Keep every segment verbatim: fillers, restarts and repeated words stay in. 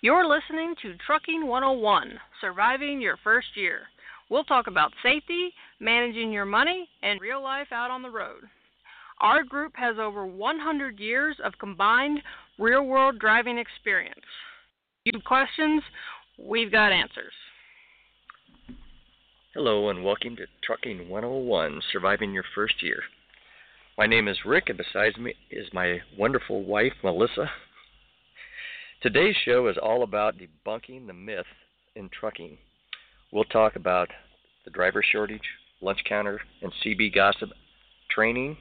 You're listening to Trucking one oh one, Surviving Your First Year. We'll talk about safety, managing your money, and real life out on the road. Our group has over one hundred years of combined real-world driving experience. You have questions, we've got answers. Hello and welcome to Trucking one oh one, Surviving Your First Year. My name is Rick, and beside me is my wonderful wife, Melissa. Today's show is all about debunking the myth in trucking. We'll talk about the driver shortage, lunch counter, and C B gossip, training.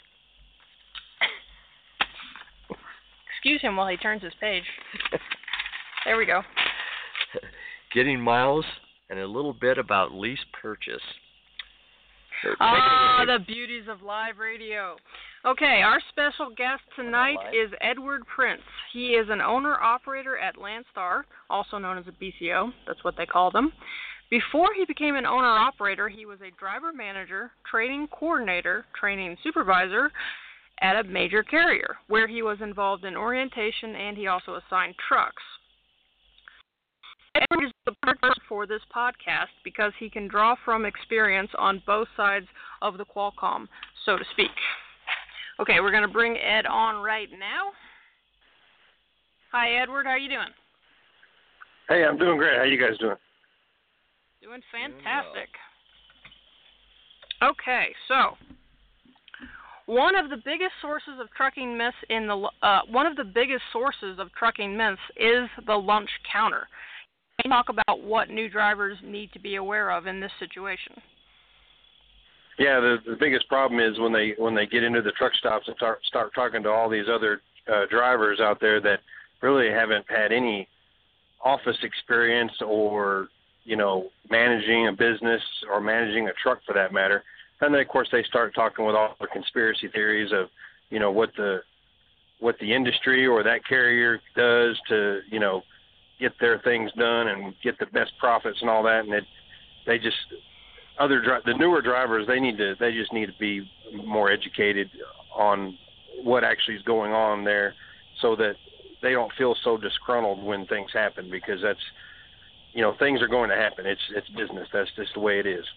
Excuse him while he turns his page. There we go. Getting miles, and a little bit about lease purchase. So ah, the beauties of live radio. Okay, our special guest tonight is Edward Prince. He is an owner-operator at Landstar, also known as a B C O. That's what they call them. Before he became an owner-operator, he was a driver manager, training coordinator, training supervisor at a major carrier, where he was involved in orientation and he also assigned trucks. Edward is the perfect person for this podcast because he can draw from experience on both sides of the Qualcomm, so to speak. Okay, we're going to bring Ed on right now. Hi, Edward. How are you doing? Hey, I'm doing great. How you guys doing? Doing fantastic. Okay, so one of the biggest sources of trucking myths in the uh, one of the biggest sources of trucking myths is the lunch counter. Can you talk about what new drivers need to be aware of in this situation? Yeah, the, the biggest problem is when they when they get into the truck stops and start, start talking to all these other uh, drivers out there that really haven't had any office experience or, you know, managing a business or managing a truck for that matter. And then, of course, they start talking with all the conspiracy theories of, you know, what the what the industry or that carrier does to, you know, get their things done and get the best profits and all that. And it, they just other the newer drivers they need to they just need to be more educated on what actually is going on there, so that they don't feel so disgruntled when things happen, because that's, you know, things are going to happen. It's it's business. That's just the way it is.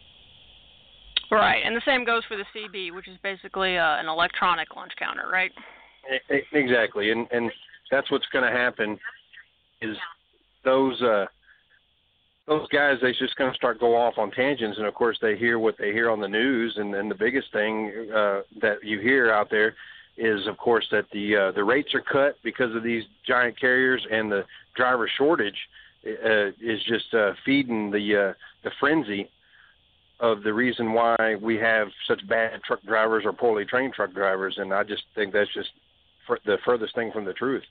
Right, and the same goes for the C B, which is basically uh, an electronic lunch counter, right? Exactly, and and that's what's going to happen. Is those uh, those guys, they're just going to start go off on tangents, and of course they hear what they hear on the news, and then the biggest thing uh, that you hear out there is, of course, that the uh, the rates are cut because of these giant carriers, and the driver shortage uh, is just uh, feeding the uh, the frenzy of the reason why we have such bad truck drivers or poorly trained truck drivers, and I just think that's just for the furthest thing from the truth.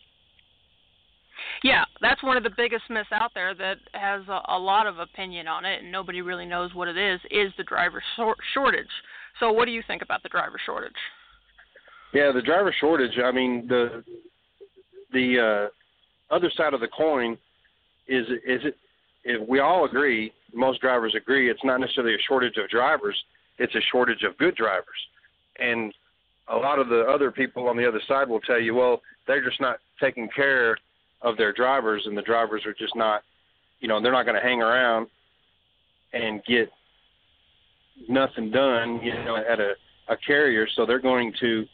Yeah, that's one of the biggest myths out there that has a, a lot of opinion on it, and nobody really knows what it is, is the driver shor- shortage. So what do you think about the driver shortage? Yeah, the driver shortage, I mean, the the uh, other side of the coin is, is it, if we all agree, most drivers agree, it's not necessarily a shortage of drivers, it's a shortage of good drivers. And a lot of the other people on the other side will tell you, well, they're just not taking care of their drivers, and the drivers are just not, you know, they're not going to hang around and get nothing done, you know, at a, a carrier, so they're going to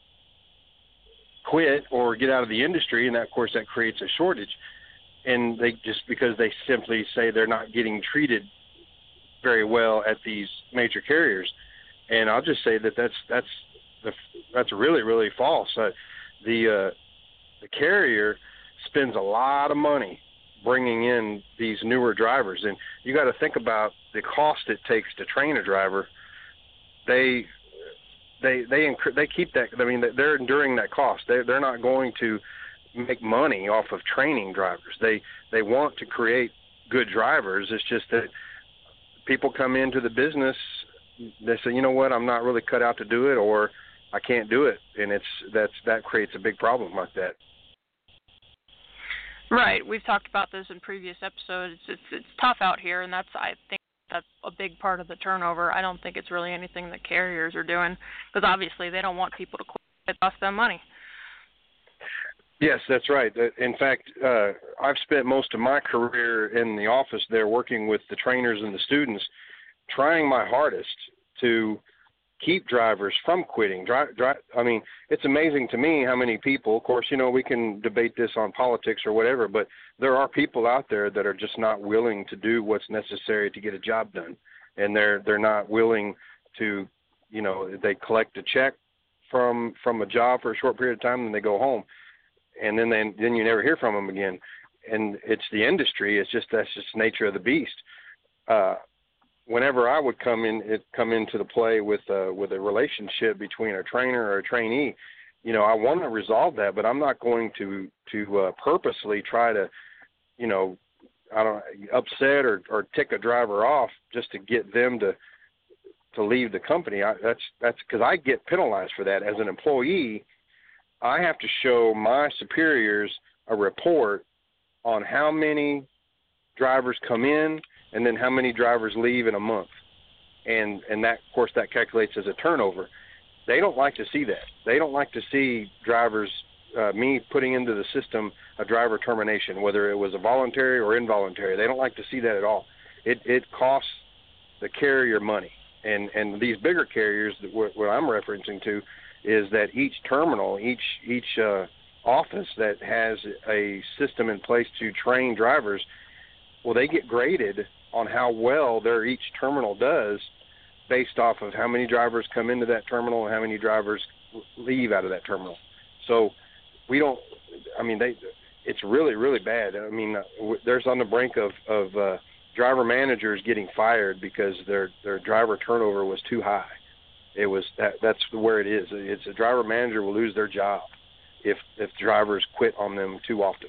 quit or get out of the industry, and that, of course, that creates a shortage. And they just because they simply say they're not getting treated very well at these major carriers. And I'll just say that that's that's the, that's really really false. Uh, the uh, the carrier spends a lot of money bringing in these newer drivers, and you got to think about the cost it takes to train a driver. They they they inc- they keep that. I mean, they're enduring that cost. They they're not going to make money off of training drivers. They they want to create good drivers. It's just that people come into the business, they say, you know what, I'm not really cut out to do it, or I can't do it, and it's that's that creates a big problem like that. Right. We've talked about this in previous episodes. It's it's tough out here, and that's I think that's a big part of the turnover. I don't think it's really anything that carriers are doing, because obviously they don't want people to quit. It costs them money. Yes, that's right. In fact, uh, I've spent most of my career in the office there working with the trainers and the students, trying my hardest to keep drivers from quitting. Dri- dri- I mean, it's amazing to me how many people, of course, you know, we can debate this on politics or whatever, but there are people out there that are just not willing to do what's necessary to get a job done. And they're they're not willing to, you know, they collect a check from from a job for a short period of time and they go home. And then, then then you never hear from them again. And it's the industry. It's just that's just the nature of the beast. Uh, whenever I would come in, it come into the play with uh, with a relationship between a trainer or a trainee, you know, I want to resolve that, but I'm not going to to uh, purposely try to, you know, I don't upset or, or tick a driver off just to get them to to leave the company. I, that's that's because I get penalized for that as an employee. I have to show my superiors a report on how many drivers come in and then how many drivers leave in a month. And and that, of course, that calculates as a turnover. They don't like to see that. They don't like to see drivers, uh, me putting into the system a driver termination, whether it was a voluntary or involuntary. They don't like to see that at all. It it costs the carrier money. And, and these bigger carriers, that what, what I'm referencing to, is that each terminal, each each uh, office that has a system in place to train drivers, well, they get graded on how well their each terminal does based off of how many drivers come into that terminal and how many drivers leave out of that terminal. So we don't, I mean, they, it's really, really bad. I mean, there's on the brink of, of uh, driver managers getting fired because their, their driver turnover was too high. It was that, that's where it is. It's a driver manager will lose their job if if drivers quit on them too often.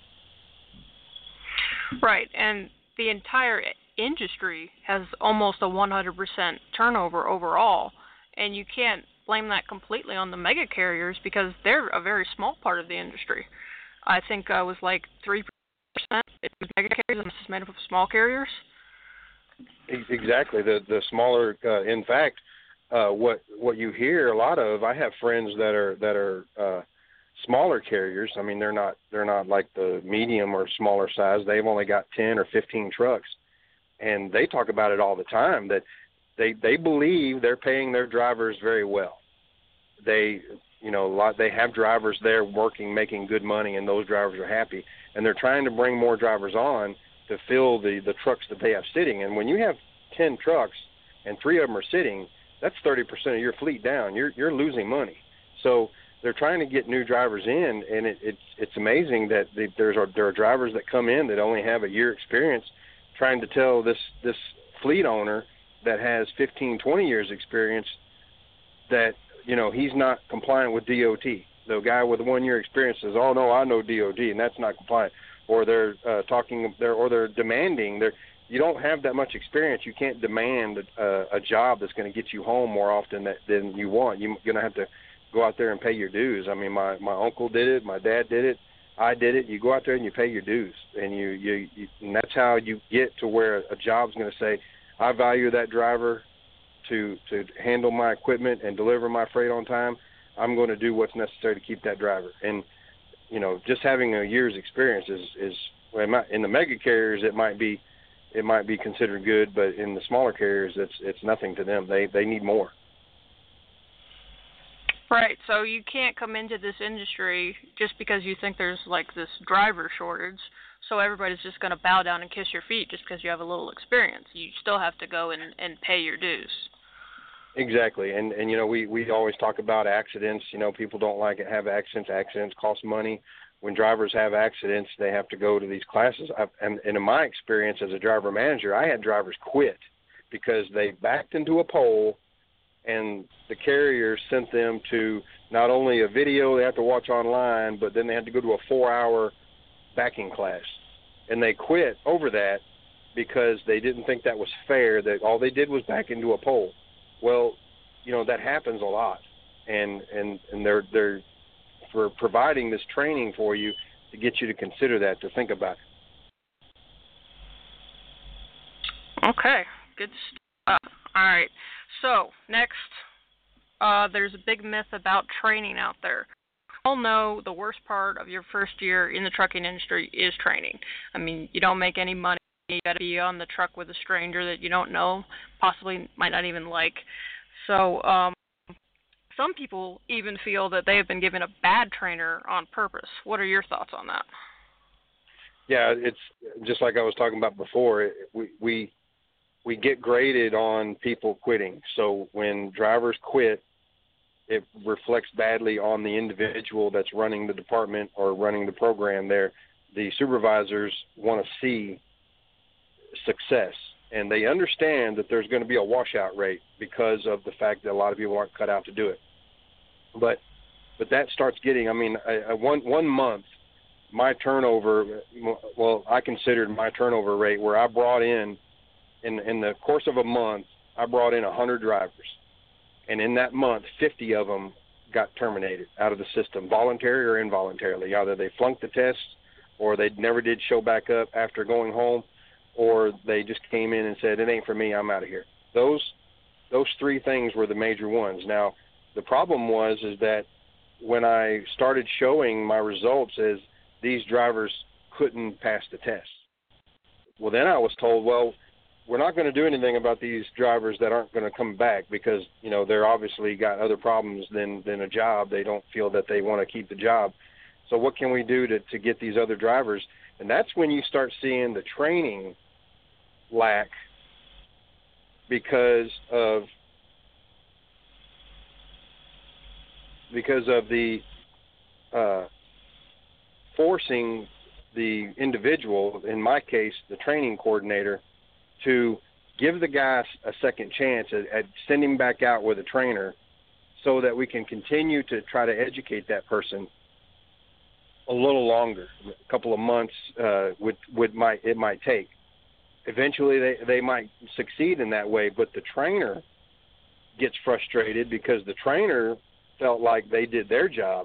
Right, and the entire industry has almost a one hundred percent turnover overall, and you can't blame that completely on the mega carriers because they're a very small part of the industry. I think uh, it was like three percent mega carriers and this is made up of small carriers. Exactly, the the smaller. Uh, in fact, uh, what what you hear a lot of. I have friends that are that are uh, smaller carriers. I mean, they're not they're not like the medium or smaller size. They've only got ten or fifteen trucks, and they talk about it all the time. That they they believe they're paying their drivers very well. They you know a lot. They have drivers there working, making good money, and those drivers are happy. And they're trying to bring more drivers on to fill the, the trucks that they have sitting. And when you have ten trucks and three of them are sitting, that's thirty percent of your fleet down. You're you're losing money. So they're trying to get new drivers in, and it, it's it's amazing that they, there's there are drivers that come in that only have a year experience, trying to tell this this fleet owner that has fifteen, twenty years experience that you know he's not compliant with D O T. The guy with one year experience says, "Oh no, I know D O T," and that's not compliant. Or they're uh, talking, they're, or they're demanding. They're, you don't have that much experience. You can't demand a, a job that's going to get you home more often that, than you want. You're going to have to go out there and pay your dues. I mean, my, my uncle did it. My dad did it. I did it. You go out there and you pay your dues, and you, you, you and that's how you get to where a job's going to say, I value that driver to to handle my equipment and deliver my freight on time. I'm going to do what's necessary to keep that driver. And you know, just having a year's experience is, is well, in the mega carriers it might be it might be considered good, but in the smaller carriers it's it's nothing to them. They they need more. Right. So you can't come into this industry just because you think there's like this driver shortage. So everybody's just going to bow down and kiss your feet just because you have a little experience. You still have to go and, and pay your dues. Exactly, and and you know we, we always talk about accidents. You know, people don't like it, have accidents. Accidents cost money. When drivers have accidents, they have to go to these classes. I've, and, and in my experience as a driver manager, I had drivers quit because they backed into a pole, and the carrier sent them to not only a video they have to watch online, but then they had to go to a four-hour backing class, and they quit over that because they didn't think that was fair. That all they did was back into a pole. Well, you know, that happens a lot, and, and, and they're they're for providing this training for you to get you to consider that, to think about it. Okay, good stuff. All right, so next, uh, there's a big myth about training out there. all know the worst part of your first year in the trucking industry is training. I mean, you don't make any money. You got to be on the truck with a stranger that you don't know, possibly might not even like. So um, some people even feel that they have been given a bad trainer on purpose. What are your thoughts on that? Yeah, it's just like I was talking about before. We we we get graded on people quitting. So when drivers quit, it reflects badly on the individual that's running the department or running the program there. The supervisors want to see success, and they understand that there's going to be a washout rate because of the fact that a lot of people aren't cut out to do it. But but that starts getting, I mean, a, a one one month, my turnover, well, I considered my turnover rate where I brought in, in in the course of a month, I brought in one hundred drivers. And in that month, fifty of them got terminated out of the system, voluntary or involuntarily. Either they flunked the tests, or they never did show back up after going home, or they just came in and said, it ain't for me, I'm out of here. Those those three things were the major ones. Now, the problem was is that when I started showing my results as these drivers couldn't pass the test. Well, then I was told, well, we're not going to do anything about these drivers that aren't going to come back because, you know, they're obviously got other problems than, than a job. They don't feel that they want to keep the job. So what can we do to, to get these other drivers? And that's when you start seeing the training lack because of because of the uh, forcing the individual, in my case, the training coordinator, to give the guy a second chance at, at sending back out with a trainer so that we can continue to try to educate that person a little longer. A couple of months uh, would, would might it might take. Eventually they, they might succeed in that way, but the trainer gets frustrated because the trainer felt like they did their job,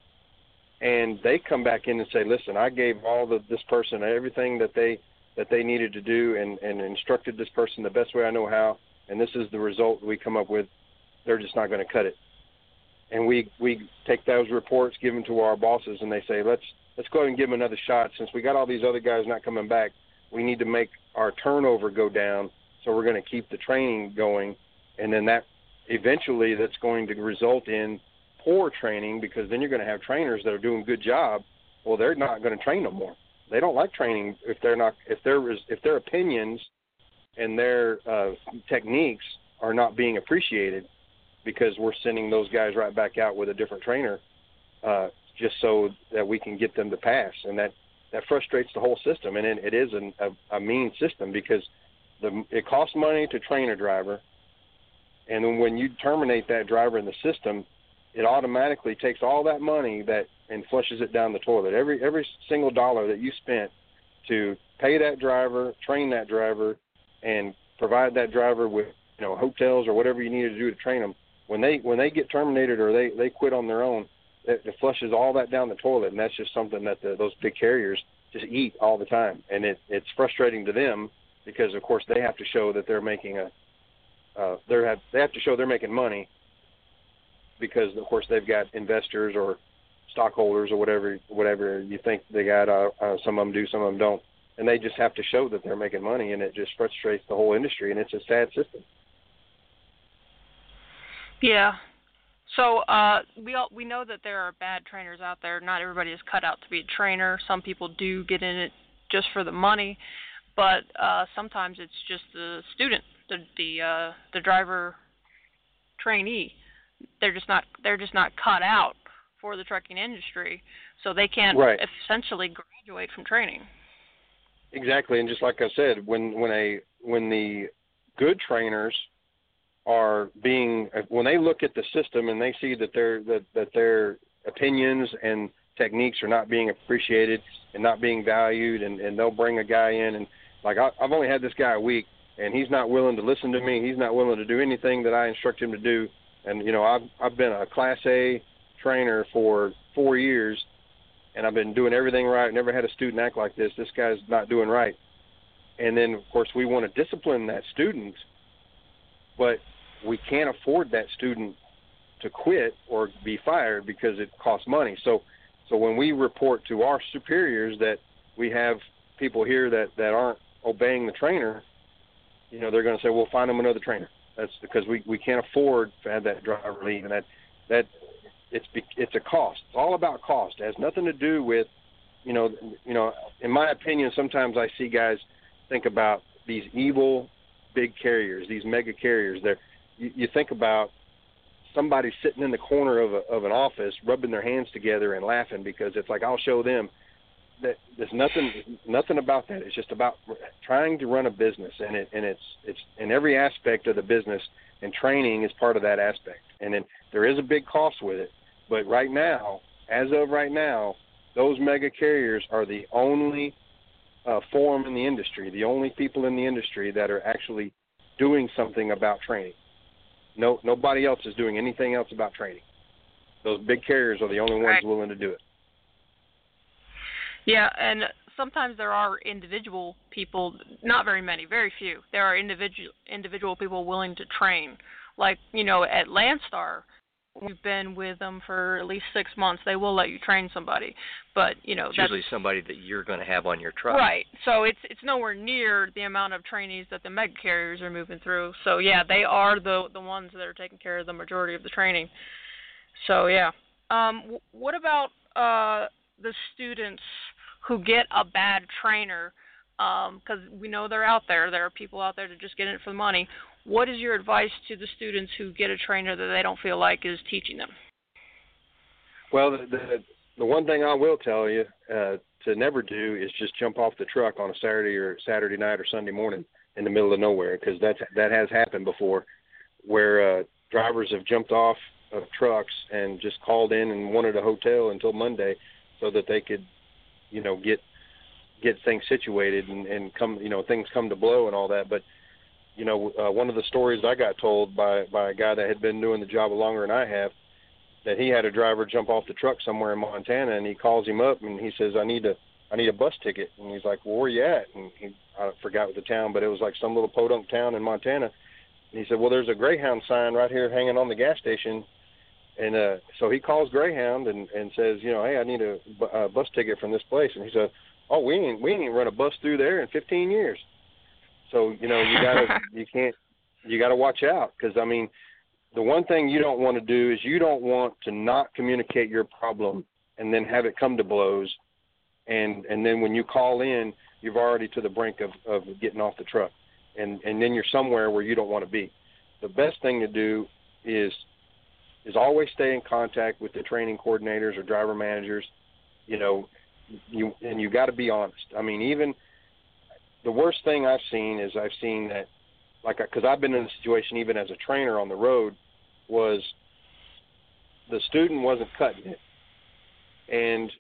and they come back in and say, listen, I gave all the, this person everything that they that they needed to do and, and instructed this person the best way I know how, and this is the result we come up with. They're just not going to cut it. And we, we take those reports, give them to our bosses, and they say, let's let's go ahead and give them another shot. Since we got all these other guys not coming back, we need to make our turnover go down, so we're going to keep the training going, and then that eventually that's going to result in poor training, because then you're going to have trainers that are doing a good job. Well, they're not going to train no more. They don't like training if they're not if their if their opinions and their uh, techniques are not being appreciated, because we're sending those guys right back out with a different trainer uh, just so that we can get them to pass, and that, that frustrates the whole system. And it, it is an, a, a mean system because the, it costs money to train a driver, and then when you terminate that driver in the system, it automatically takes all that money that and flushes it down the toilet. Every every single dollar that you spent to pay that driver, train that driver, and provide that driver with, you know, hotels or whatever you needed to do to train them, when they when they get terminated or they, they quit on their own, it, it flushes all that down the toilet, and that's just something that the, those big carriers just eat all the time. And it, it's frustrating to them because, of course, they have to show that they're making a uh, they have they have to show they're making money, because, of course, they've got investors or stockholders or whatever whatever you think they got. Uh, uh, some of them do, some of them don't. And they just have to show that they're making money, and it just frustrates the whole industry, and it's a sad system. Yeah. So uh, we all, we know that there are bad trainers out there. Not everybody is cut out to be a trainer. Some people do get in it just for the money, but uh, sometimes it's just the student, the the uh, the driver trainee. They're just not they're just not cut out for the trucking industry, so they can't right. essentially graduate from training. Exactly, and just like I said, when when a when the good trainers are being when they look at the system and they see that their that, that their opinions and techniques are not being appreciated and not being valued, and, and they'll bring a guy in, and like I, I've only had this guy a week, and he's not willing to listen to me. He's not willing to do anything that I instruct him to do. And you know, I've I've been a Class A trainer for four years, and I've been doing everything right. Never had a student act like this. This guy's not doing right. And then, of course, we want to discipline that student, but we can't afford that student to quit or be fired because it costs money. So, so when we report to our superiors that we have people here that, that aren't obeying the trainer, you know, they're going to say, well, find them another trainer. That's because we, we can't afford to have that driver leave, and that that it's it's a cost. It's all about cost. It has nothing to do with, you know, you know. In my opinion, sometimes I see guys think about these evil big carriers, these mega carriers. They're you, you think about somebody sitting in the corner of a, of an office, rubbing their hands together and laughing because it's like, I'll show them. That there's nothing nothing about that. It's just about trying to run a business, and it and it's it's in every aspect of the business, and training is part of that aspect. And then there is a big cost with it, but right now, as of right now, those mega carriers are the only uh, form in the industry, the only people in the industry that are actually doing something about training. No, nobody else is doing anything else about training. Those big carriers are the only ones right. willing to do it. Yeah, and sometimes there are individual people, not very many, very few. There are individual individual people willing to train. Like, you know, at Landstar, we've been with them for at least six months. They will let you train somebody. But, you know, it's that's usually somebody that you're going to have on your truck. Right. So it's it's nowhere near the amount of trainees that the mega carriers are moving through. So, yeah, they are the the ones that are taking care of the majority of the training. So, yeah. Um, w- what about uh, the students who get a bad trainer, because um, we know they're out there. There are people out there that just get in it for the money. What is your advice to the students who get a trainer that they don't feel like is teaching them? Well, the the, the one thing I will tell you uh, to never do is just jump off the truck on a Saturday or Saturday night or Sunday morning in the middle of nowhere, because that's that has happened before, where uh, drivers have jumped off of trucks and just called in and wanted a hotel until Monday so that they could, you know, get get things situated and, and come, you know, things come to blow and all that. But, you know, uh, one of the stories I got told by, by a guy that had been doing the job longer than I have, that he had a driver jump off the truck somewhere in Montana, and he calls him up and he says, I need a, I need a bus ticket. And he's like, well, where you at? And he, I forgot what the town, but it was like some little podunk town in Montana. And he said, well, there's a Greyhound sign right here hanging on the gas station. And uh, so he calls Greyhound and, and says, you know, hey, I need a, a bus ticket from this place. And he said, oh, we ain't we ain't run a bus through there in fifteen years. So, you know, you gotta you can't you gotta watch out, because I mean, the one thing you don't want to do is you don't want to not communicate your problem and then have it come to blows, and and then when you call in, you've already to the brink of, of getting off the truck, and and then you're somewhere where you don't want to be. The best thing to do is is always stay in contact with the training coordinators or driver managers, you know, you and you got to be honest. I mean, even the worst thing I've seen is I've seen that, like, because I've been in a situation even as a trainer on the road, was the student wasn't cutting it, and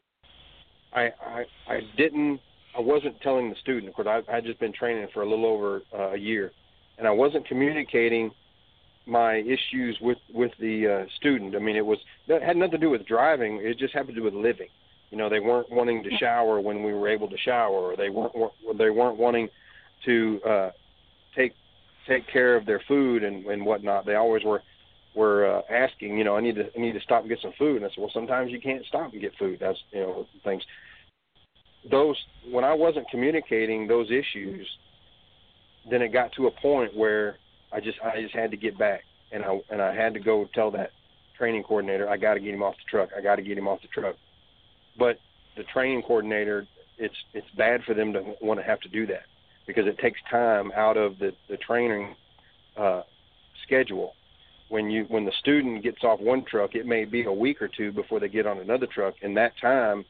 I I, I didn't I wasn't telling the student, because I I just been training for a little over uh, a year, and I wasn't communicating my issues with with the uh, student. I mean, it was that had nothing to do with driving. It just had to do with living. You know, they weren't wanting to shower when we were able to shower, or they weren't they weren't wanting to uh, take take care of their food and, and whatnot. They always were were uh, asking, you know, I need to I need to stop and get some food. And I said, well, sometimes you can't stop and get food. That's, you know, things. Those when I wasn't communicating those issues, then it got to a point where I just I just had to get back, and I and I had to go tell that training coordinator, I got to get him off the truck. I got to get him off the truck. But the training coordinator, it's it's bad for them to want to have to do that, because it takes time out of the the training uh, schedule. When you when the student gets off one truck, it may be a week or two before they get on another truck. In that time,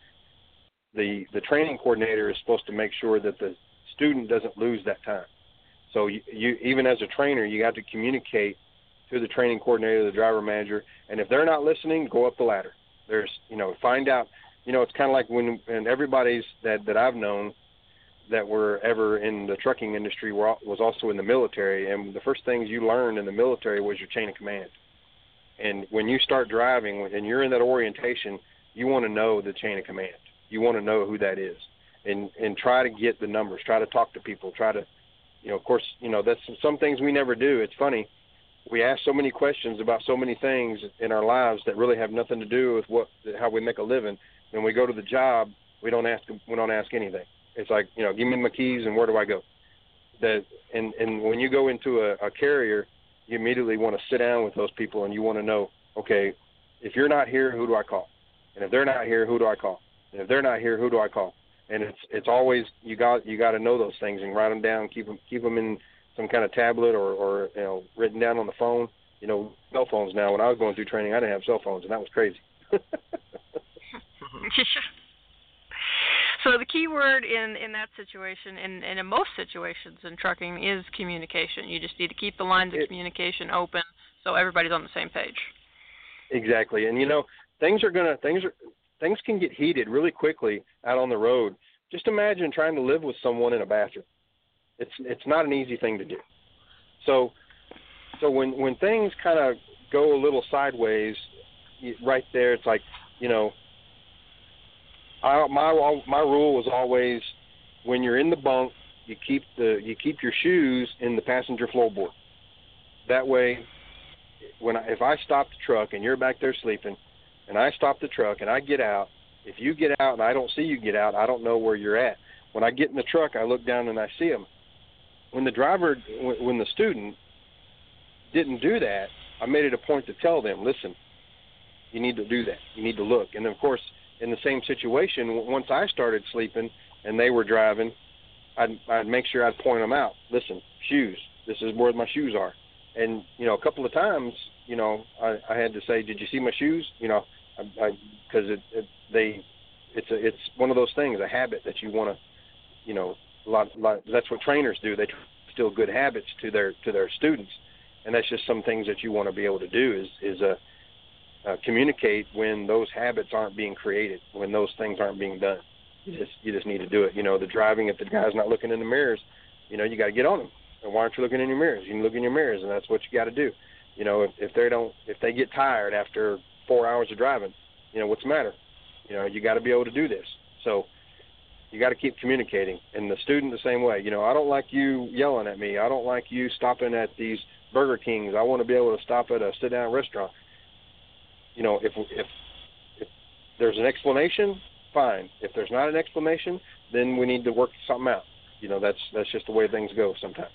the the training coordinator is supposed to make sure that the student doesn't lose that time. So you, you even as a trainer, you have to communicate to the training coordinator, the driver manager, and if they're not listening, go up the ladder. There's, you know, find out, you know, it's kind of like when, and everybody's that, that I've known that were ever in the trucking industry were, was also in the military, and the first things you learned in the military was your chain of command. And when you start driving and you're in that orientation, you want to know the chain of command. You want to know who that is, and and try to get the numbers, try to talk to people, try to, you know, of course, you know, that's some things we never do. It's funny. we ask so many questions about so many things in our lives that really have nothing to do with what how we make a living. When we go to the job, we don't ask we don't ask anything. It's like, you know, give me my keys and where do I go? That and and when you go into a, a carrier, you immediately want to sit down with those people and you want to know, okay, if you're not here, who do I call? And if they're not here, who do I call? And if they're not here, who do I call? And it's it's always you got you got to know those things and write them down, keep them keep them in some kind of tablet or, or you know written down on the phone. You know, cell phones now. When I was going through training, I didn't have cell phones, and that was crazy. So the key word in, in that situation, and, and in most situations in trucking, is communication. You just need to keep the lines of it, communication open so everybody's on the same page. Exactly, and you know things are gonna things are things can get heated really quickly out on the road. Just imagine trying to live with someone in a bathroom. It's it's not an easy thing to do. So so when when things kind of go a little sideways, right there, it's like, you know. I, my my rule was always, when you're in the bunk, you keep the you keep your shoes in the passenger floorboard. That way, when I, if I stop the truck and you're back there sleeping, and I stop the truck and I get out, if you get out and I don't see you get out, I don't know where you're at. When I get in the truck, I look down and I see them. When the driver, when the student didn't do that, I made it a point to tell them, listen, you need to do that. You need to look. And of course, in the same situation, once I started sleeping and they were driving, I'd, I'd make sure I'd point them out. Listen, shoes. This is where my shoes are. And, you know, a couple of times, you know, I, I had to say, did you see my shoes? You know, because it, it, they, it's a, it's one of those things, a habit that you want to, you know, a lot, a lot, that's what trainers do. They instill good habits to their to their students, and that's just some things that you want to be able to do is is a Uh, communicate when those habits aren't being created, when those things aren't being done. You just you just need to do it. You know, the driving, if the guy's not looking in the mirrors, you know, you got to get on him. And why aren't you looking in your mirrors? You can look in your mirrors, and that's what you got to do. You know, if, if they don't, if they get tired after four hours of driving, you know, what's the matter? You know, you got to be able to do this. So you got to keep communicating. And the student the same way. You know, I don't like you yelling at me. I don't like you stopping at these Burger Kings. I want to be able to stop at a sit-down restaurant. You know, if, if if there's an explanation, fine. If there's not an explanation, then we need to work something out. You know, that's that's just the way things go sometimes.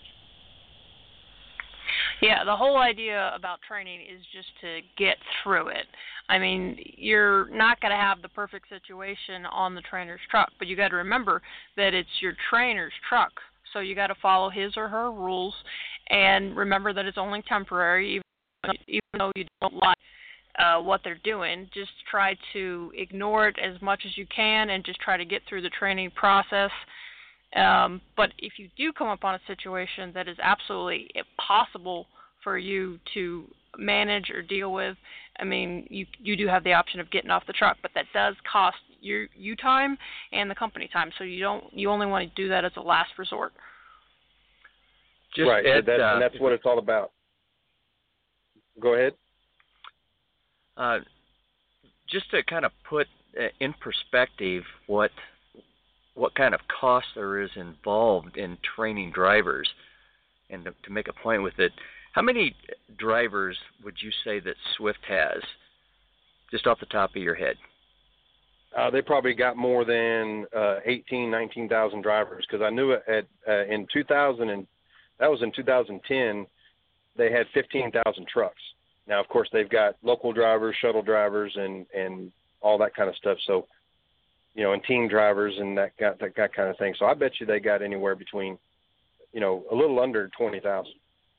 Yeah, the whole idea about training is just to get through it. I mean, you're not going to have the perfect situation on the trainer's truck, but you got to remember that it's your trainer's truck, so you got to follow his or her rules, and remember that it's only temporary, even, even though you don't like Uh, what they're doing. Just try to ignore it as much as you can and just try to get through the training process. Um, but if you do come upon a situation that is absolutely impossible for you to manage or deal with, I mean, you you do have the option of getting off the truck, but that does cost you you time and the company time. So you don't you only want to do that as a last resort. Just right, Ed, that, uh, and that's what it's all about. Go ahead. Uh, just to kind of put uh, in perspective what what kind of cost there is involved in training drivers, and to, to make a point with it, how many drivers would you say that Swift has, just off the top of your head? Uh, they probably got more than uh, eighteen, nineteen thousand drivers, because I knew at uh, in two thousand and that was in two thousand ten, they had fifteen thousand trucks. Now, of course, they've got local drivers, shuttle drivers, and, and all that kind of stuff. So, you know, and team drivers and that, that, that kind of thing. So I bet you they got anywhere between, you know, a little under twenty thousand.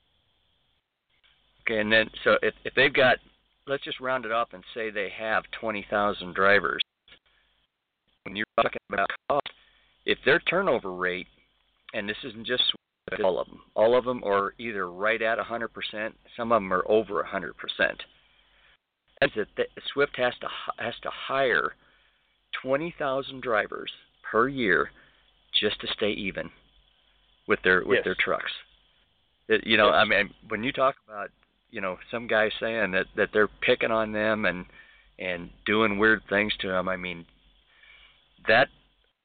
Okay, and then so if, if they've got, let's just round it up and say they have twenty thousand drivers. When you're talking about cost, if their turnover rate, and this isn't just all of them. All of them are either right at one hundred percent. Some of them are over one hundred percent. That's that Swift has to has to hire twenty thousand drivers per year just to stay even with their with yes. their trucks. It, you know, yes. I mean, when you talk about, you know, some guy saying that, that they're picking on them and and doing weird things to them, I mean, that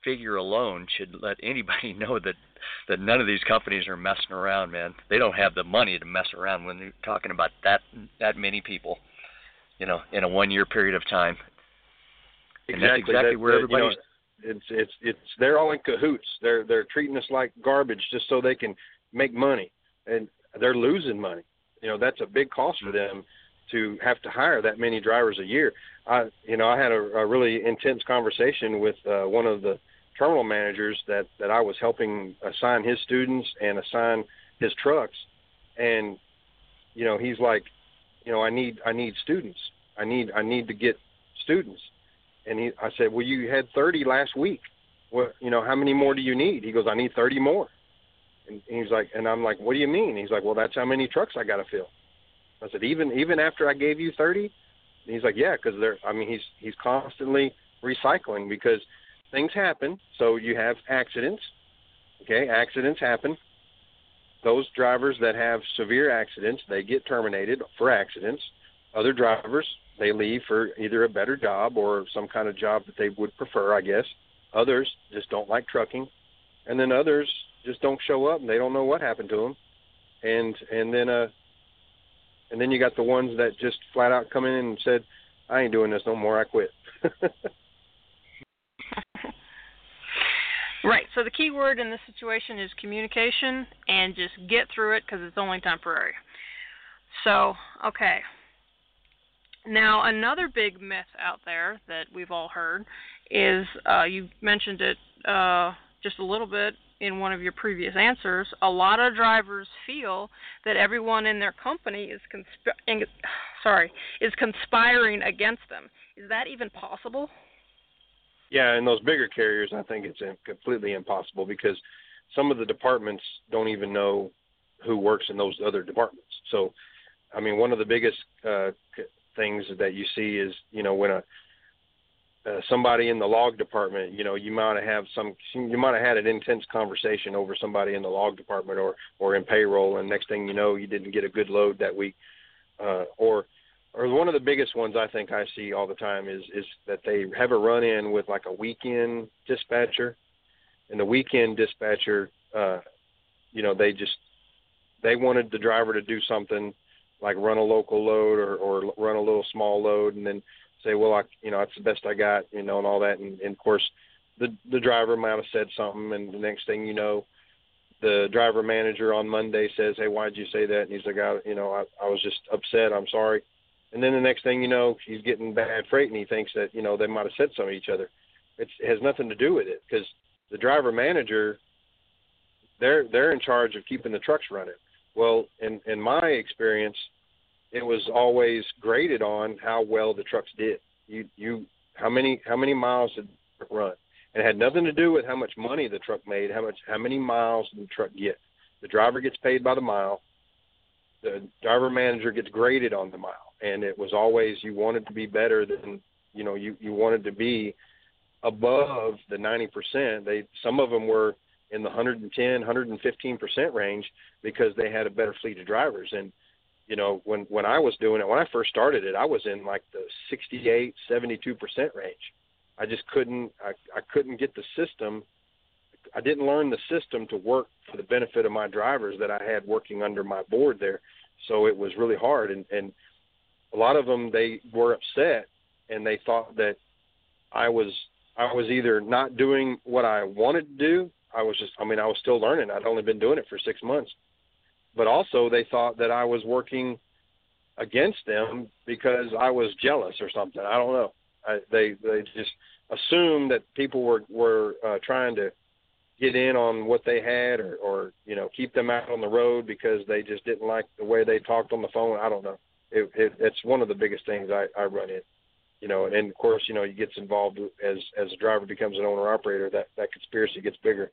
figure alone should let anybody know that, that none of these companies are messing around, man. They don't have the money to mess around when you're talking about that that many people, you know, in a one-year period of time. And exactly. that's exactly that, where that, everybody's... You know, it's it's it's they're all in cahoots. They're they're treating us like garbage just so they can make money, and they're losing money. You know, that's a big cost for them to have to hire that many drivers a year. I you know I had a, a really intense conversation with uh, one of the terminal managers that that I was helping assign his students and assign his trucks, and you know he's like, you know I need I need students. I need I need to get students. And he, I said, well, you had thirty last week. Well, you know, how many more do you need? He goes, I need thirty more. And he's like, and I'm like, what do you mean? He's like, well, that's how many trucks I got to fill. I said, even even after I gave you thirty? And he's like, yeah, because they're. I mean, he's he's constantly recycling because things happen. So you have accidents. Okay, accidents happen. Those drivers that have severe accidents, they get terminated for accidents. Other drivers, they leave for either a better job or some kind of job that they would prefer, I guess. Others just don't like trucking. And then others just don't show up and they don't know what happened to them. And and then uh and then you got the ones that just flat out come in and said, I ain't doing this no more, I quit. Right. So the key word in this situation is communication, and just get through it because it's only temporary. So, okay. Now, another big myth out there that we've all heard is, uh, you mentioned it uh, just a little bit in one of your previous answers, a lot of drivers feel that everyone in their company is consp- sorry, is conspiring against them. Is that even possible? Yeah, in those bigger carriers, I think it's completely impossible because some of the departments don't even know who works in those other departments. So, I mean, one of the biggest uh, things that you see is, you know, when a uh, somebody in the log department, you know, you might have some, you might have had an intense conversation over somebody in the log department or, or in payroll, and next thing you know, you didn't get a good load that week. Uh, or, or one of the biggest ones I think I see all the time is, is that they have a run-in with like a weekend dispatcher, and the weekend dispatcher, uh, you know, they just, they wanted the driver to do something like run a local load or, or run a little small load, and then say, well, I, you know, that's the best I got, you know, and all that. And, and of course, the the driver might have said something, and the next thing you know, the driver manager on Monday says, hey, why'd you say that? And he's like, I, you know, I, I was just upset. I'm sorry. And then the next thing you know, he's getting bad freight, and he thinks that, you know, they might have said something to each other. It's, it has nothing to do with it because the driver manager, they're they're in charge of keeping the trucks running. Well, in, in my experience, it was always graded on how well the trucks did. You, you, how many, how many miles did the truck run? And it had nothing to do with how much money the truck made, how much, how many miles did the truck get. The driver gets paid by the mile. The driver manager gets graded on the mile. And it was always, you wanted to be better than, you know, you, you wanted to be above the ninety percent. They, some of them were in the one hundred ten, one hundred fifteen percent range because they had a better fleet of drivers. And, you know, when, when I was doing it, when I first started it, I was in like the sixty-eight, seventy-two percent range. I just couldn't, I, I couldn't get the system. I didn't learn the system to work for the benefit of my drivers that I had working under my board there. So it was really hard. And, and a lot of them, they were upset and they thought that I was, I was either not doing what I wanted to do. I was just, I mean, I was still learning. I'd only been doing it for six months. But also they thought that I was working against them because I was jealous or something. I don't know. I, they they just assumed that people were, were uh, trying to get in on what they had or, or, you know, keep them out on the road because they just didn't like the way they talked on the phone. I don't know. It, it, it's one of the biggest things I, I run in. You know, and, and of course, you know, you gets involved as as a driver becomes an owner-operator, that, that conspiracy gets bigger.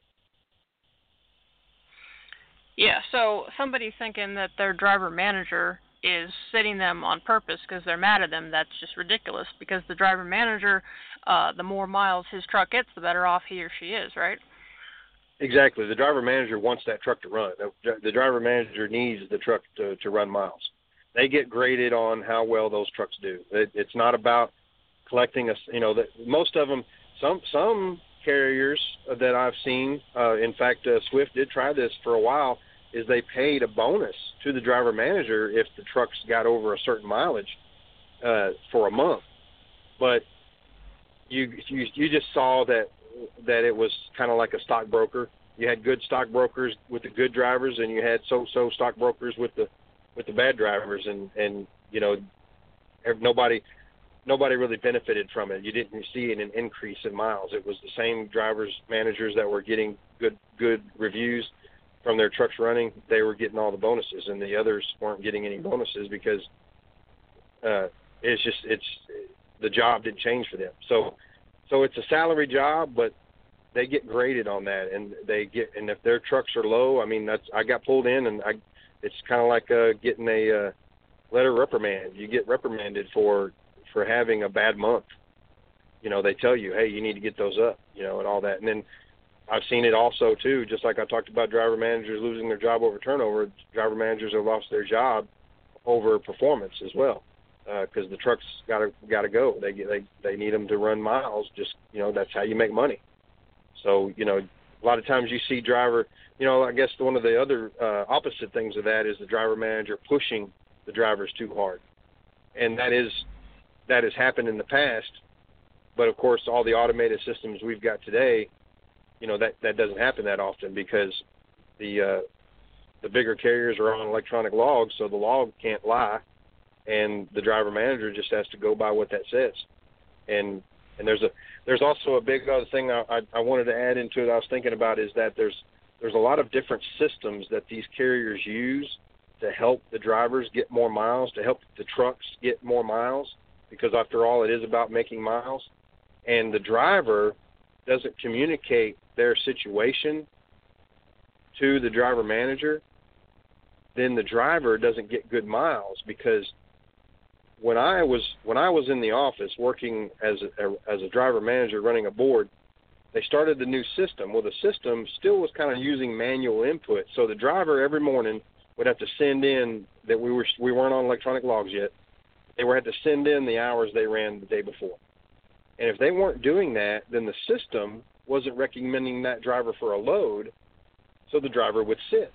Yeah, so somebody thinking that their driver manager is sitting them on purpose because they're mad at them, that's just ridiculous because the driver manager, uh, the more miles his truck gets, the better off he or she is, right? Exactly. The driver manager wants that truck to run. The, the driver manager needs the truck to, to run miles. They get graded on how well those trucks do. It, it's not about collecting a, you know, the, most of them, some some carriers that I've seen, uh, in fact, uh, Swift did try this for a while, is they paid a bonus to the driver manager if the trucks got over a certain mileage uh, for a month. But you, you you just saw that that it was kind of like a stockbroker. You had good stockbrokers with the good drivers, and you had so-so stockbrokers with the with the bad drivers, and, and you know, nobody nobody really benefited from it. You didn't see an increase in miles. It was the same drivers, managers that were getting good good reviews from their trucks running. They were getting all the bonuses, and the others weren't getting any bonuses because uh, it's just it's the job didn't change for them. So so it's a salary job, but they get graded on that, and they get and if their trucks are low, I mean that's I got pulled in, and I it's kind of like uh, getting a uh, letter reprimand. You get reprimanded for for having a bad month. You know, they tell you, hey, you need to get those up, you know, and all that. And then I've seen it also too, just like I talked about driver managers losing their job over turnover. Driver managers have lost their job over performance as well, because uh, the trucks gotta gotta go. They get they they need them to run miles. Just you know, that's how you make money. So you know, a lot of times you see driver. You know, I guess one of the other uh, opposite things of that is the driver manager pushing the drivers too hard, and that is that has happened in the past. But of course, all the automated systems we've got today, you know, that, that doesn't happen that often because the uh, the bigger carriers are on electronic logs, so the log can't lie, and the driver manager just has to go by what that says. And and there's a there's also a big other thing I, I, I wanted to add into it. I was thinking about is that there's there's a lot of different systems that these carriers use to help the drivers get more miles, to help the trucks get more miles, because after all, it is about making miles. And the driver doesn't communicate their situation to the driver manager, then the driver doesn't get good miles. Because when I was when I was in the office working as a, as a driver manager running a board, they started the new system. Well, the system still was kind of using manual input, so the driver every morning would have to send in that we were we weren't on electronic logs yet. They were had to send in the hours they ran the day before. And if they weren't doing that, then the system wasn't recommending that driver for a load, so the driver would sit.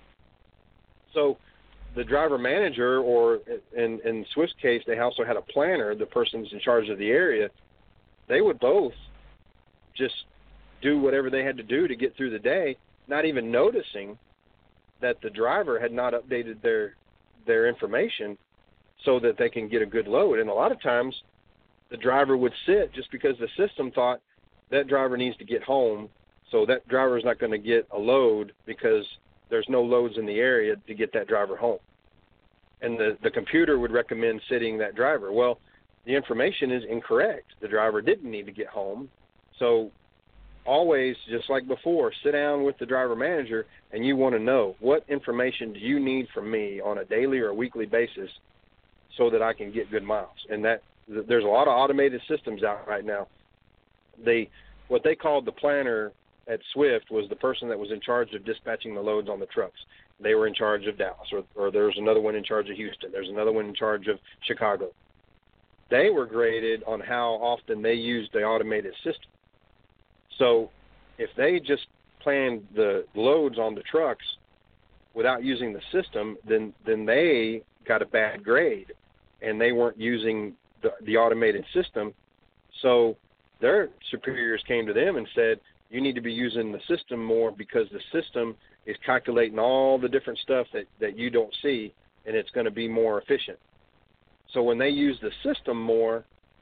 So the driver manager, or in, in Swift's case, they also had a planner, the person's in charge of the area, they would both just do whatever they had to do to get through the day, not even noticing that the driver had not updated their their information so that they can get a good load. And a lot of times, the driver would sit just because the system thought that driver needs to get home, so that driver is not going to get a load because there's no loads in the area to get that driver home. And the, the computer would recommend sitting that driver. Well, the information is incorrect. The driver didn't need to get home. So always, just like before, sit down with the driver manager and you want to know, what information do you need from me on a daily or a weekly basis so that I can get good miles? And that there's a lot of automated systems out right now. They, what they called the planner at Swift was the person that was in charge of dispatching the loads on the trucks. They were in charge of Dallas, or, or there's another one in charge of Houston. There's another one in charge of Chicago. They were graded on how often they used the automated system. So if they just planned the loads on the trucks without using the system, then then they got a bad grade, and they weren't using the, the automated system. So their superiors came to them and said, you need to be using the system more because the system is calculating all the different stuff that, that you don't see, and it's going to be more efficient. So when they use the system more,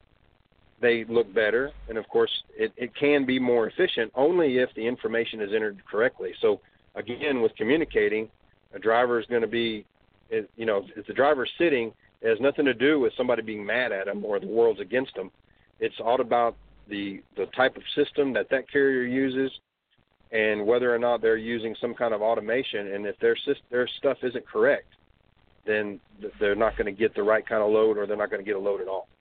they look better, and of course it, it can be more efficient only if the information is entered correctly. So again, with communicating, a driver is going to be, you know, if the driver's sitting, it has nothing to do with somebody being mad at them or the world's against them. It's all about the the type of system that that carrier uses and whether or not they're using some kind of automation. And if their their stuff isn't correct, then they're not going to get the right kind of load, or they're not going to get a load at all.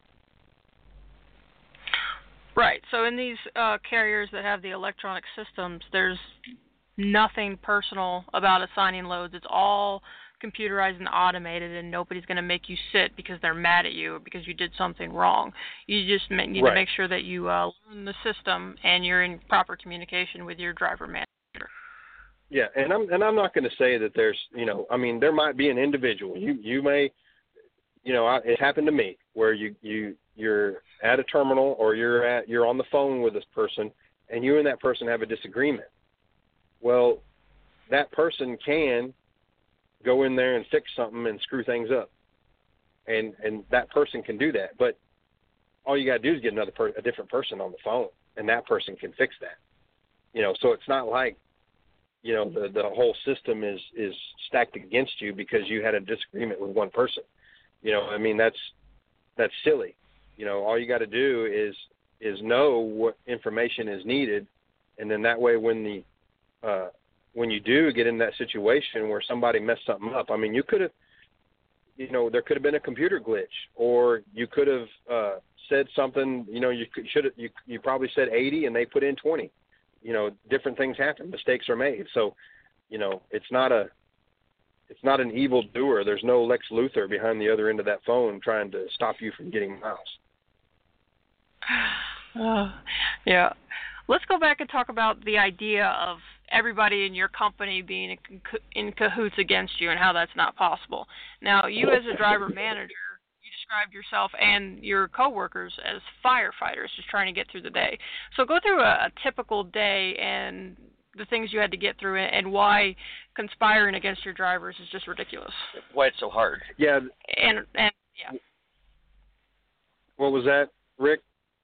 Right. So in these uh, carriers that have the electronic systems, there's nothing personal about assigning loads. It's all computerized and automated, and nobody's going to make you sit because they're mad at you or because you did something wrong. You just need right. to make sure that you uh, learn the system and you're in proper communication with your driver manager. Yeah, and I'm and I'm not going to say that there's, you know, I mean, there might be an individual. You you may, you know, I, it happened to me where you you you're at a terminal or you're at you're on the phone with this person, and you and that person have a disagreement. Well, that person can go in there and fix something and screw things up, and and that person can do that. But all you got to do is get another per- a different person on the phone, and that person can fix that. You know, so it's not like, you know, the the whole system is is stacked against you because you had a disagreement with one person. You know, I mean, that's that's silly. You know, all you got to do is is know what information is needed, and then that way when the uh, when you do get in that situation where somebody messed something up, I mean, you could have, you know, there could have been a computer glitch, or you could have uh, said something, you know, you could, should have, you, you probably said eighty and they put in twenty. You know, different things happen. Mistakes are made. So, you know, it's not a, it's not an evil doer. There's no Lex Luthor behind the other end of that phone trying to stop you from getting miles. Uh, yeah. Let's go back and talk about the idea of everybody in your company being in cahoots against you and how that's not possible. Now, you as a driver manager, you described yourself and your coworkers as firefighters just trying to get through the day. So go through a, a typical day and the things you had to get through and why conspiring against your drivers is just ridiculous. Why it's so hard. Yeah. And, and yeah. What was that, Rick?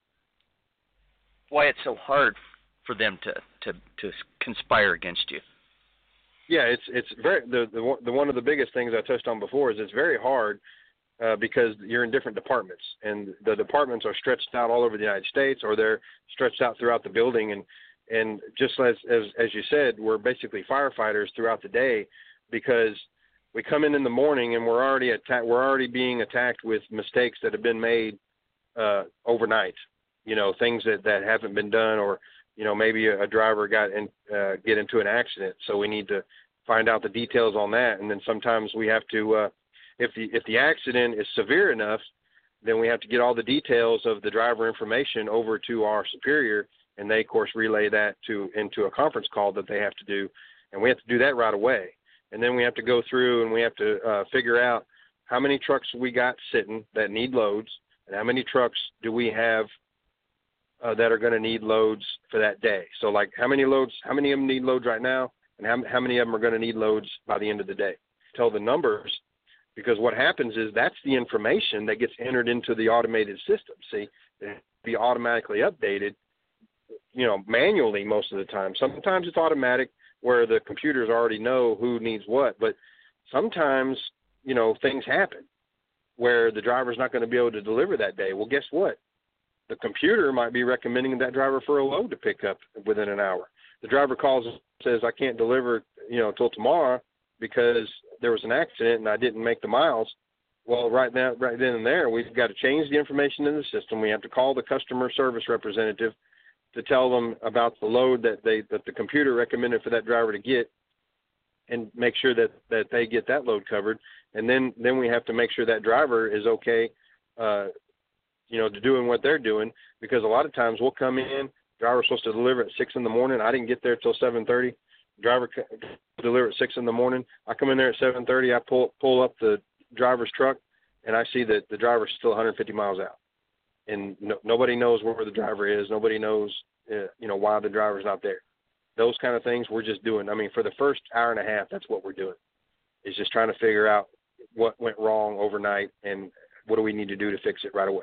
Why it's so hard for them to, to, to conspire against you. Yeah, it's it's very the, the the one of the biggest things I touched on before is it's very hard uh, because you're in different departments, and the departments are stretched out all over the United States, or they're stretched out throughout the building, and and just as as as you said, we're basically firefighters throughout the day because we come in in the morning and we're already atta- we're already being attacked with mistakes that have been made uh, overnight. You know, things that, that haven't been done, or, you know, maybe a, a driver got in, uh, get into an accident. So we need to find out the details on that. And then sometimes we have to, uh, if the, if the accident is severe enough, then we have to get all the details of the driver information over to our superior. And they of course relay that to, into a conference call that they have to do. And we have to do that right away. And then we have to go through and we have to uh, figure out how many trucks we got sitting that need loads, and how many trucks do we have Uh, that are going to need loads for that day. So like how many loads, how many of them need loads right now, and how, how many of them are going to need loads by the end of the day. Tell the numbers, because what happens is that's the information that gets entered into the automated system. See, it be automatically updated, you know, manually most of the time. Sometimes it's automatic where the computers already know who needs what, but sometimes, you know, things happen where the driver's not going to be able to deliver that day. Well, guess what? The computer might be recommending that driver for a load to pick up within an hour. The driver calls and says, I can't deliver, you know, till tomorrow because there was an accident and I didn't make the miles. Well, right now, right then and there, we've got to change the information in the system. We have to call the customer service representative to tell them about the load that they that the computer recommended for that driver to get, and make sure that, that they get that load covered. And then, then we have to make sure that driver is okay, uh, you know, to doing what they're doing, because a lot of times we'll come in, driver's supposed to deliver at six in the morning. I didn't get there till seven thirty. Driver deliver at six in the morning. I come in there at seven thirty. I pull pull up the driver's truck, and I see that the driver's still one hundred fifty miles out, and no, nobody knows where the driver is. Nobody knows, uh, you know, why the driver's not there. Those kind of things we're just doing. I mean, for the first hour and a half, that's what we're doing, is just trying to figure out what went wrong overnight and what do we need to do to fix it right away.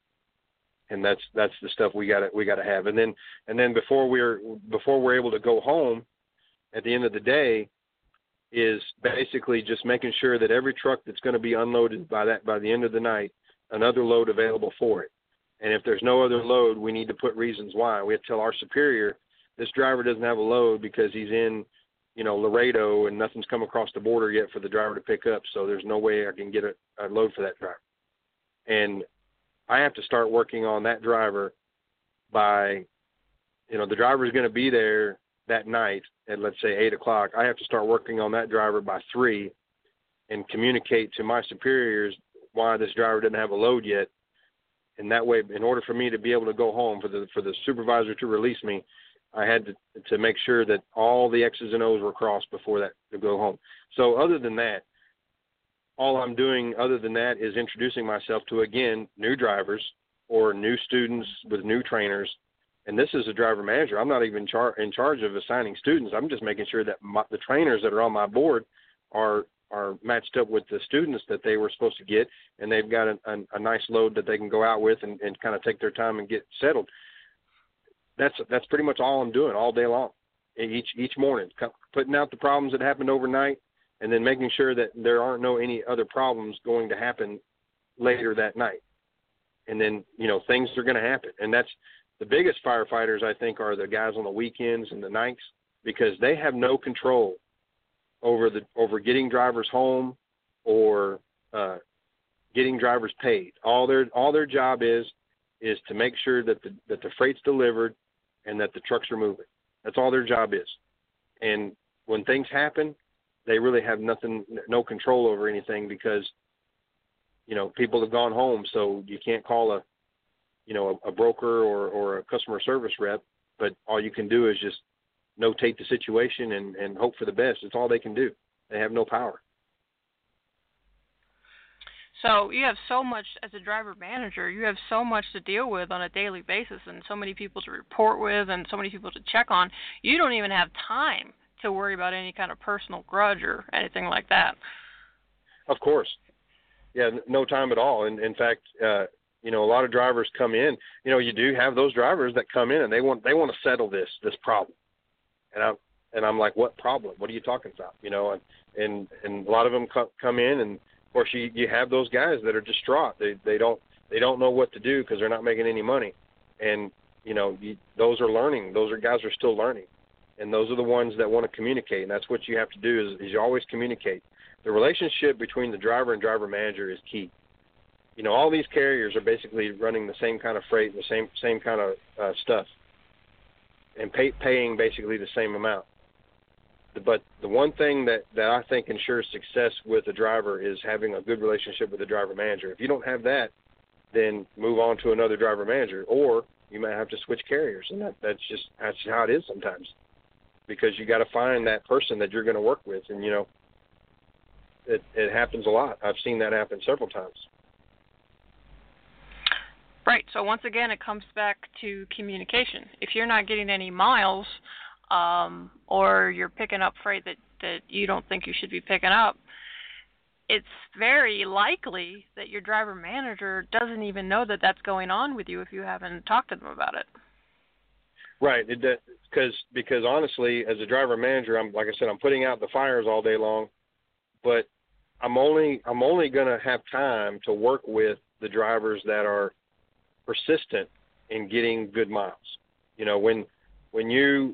And that's that's the stuff we got to we got to have. And then and then before we're before we're able to go home, at the end of the day, is basically just making sure that every truck that's going to be unloaded by that by the end of the night, another load available for it. And if there's no other load, we need to put reasons why. We have to tell our superior, this driver doesn't have a load because he's in, you know, Laredo and nothing's come across the border yet for the driver to pick up. So there's no way I can get a, a load for that driver. And I have to start working on that driver by, you know, the driver is going to be there that night at, let's say, eight o'clock. I have to start working on that driver by three and communicate to my superiors why this driver didn't have a load yet. And that way, in order for me to be able to go home, for the for the supervisor to release me, I had to to make sure that all the X's and O's were crossed before that to go home. So other than that, all I'm doing other than that is introducing myself to, again, new drivers or new students with new trainers. And this is a driver manager. I'm not even char- in charge of assigning students. I'm just making sure that my, the trainers that are on my board are are matched up with the students that they were supposed to get, and they've got a, a, a nice load that they can go out with and, and kind of take their time and get settled. That's that's pretty much all I'm doing all day long, each each morning, putting out the problems that happened overnight, and then making sure that there aren't no any other problems going to happen later that night. And then, you know, things are going to happen. And that's the biggest firefighters, I think, are the guys on the weekends and the nights, because they have no control over the over getting drivers home or uh, getting drivers paid. All their all their job is is to make sure that the that the freight's delivered and that the trucks are moving. That's all their job is. And when things happen, they really have nothing, no control over anything, because, you know, people have gone home, so you can't call a, you know, a, a broker or, or a customer service rep, but all you can do is just notate the situation and, and hope for the best. It's all they can do. They have no power. So you have so much, as a driver manager, you have so much to deal with on a daily basis and so many people to report with and so many people to check on. You don't even have time to worry about any kind of personal grudge or anything like that. Of course. Yeah, no time at all. And in fact, uh, you know, a lot of drivers come in, you know, you do have those drivers that come in and they want, they want to settle this, this problem. And I'm, and I'm like, what problem? What are you talking about? You know, and, and, and a lot of them co- come in and, of course, you, you have those guys that are distraught. They they don't they don't know what to do because they're not making any money, and you know you, those are learning. Those are guys are still learning, and those are the ones that want to communicate. And that's what you have to do is, is you always communicate. The relationship between the driver and driver manager is key. You know, all these carriers are basically running the same kind of freight, and the same same kind of uh, stuff, and pay, paying basically the same amount. But the one thing that, that I think ensures success with a driver is having a good relationship with the driver manager. If you don't have that, then move on to another driver manager, or you might have to switch carriers, and that, that's just that's how it is sometimes, because you got to find that person that you're going to work with, and you know, it it happens a lot. I've seen that happen several times. Right. So once again, it comes back to communication. If you're not getting any miles, Um, or you're picking up freight that, that you don't think you should be picking up, it's very likely that your driver manager doesn't even know that that's going on with you if you haven't talked to them about it. Right, because because honestly, as a driver manager, I'm like I said, I'm putting out the fires all day long, but I'm only I'm only going to have time to work with the drivers that are persistent in getting good miles. You know, when when you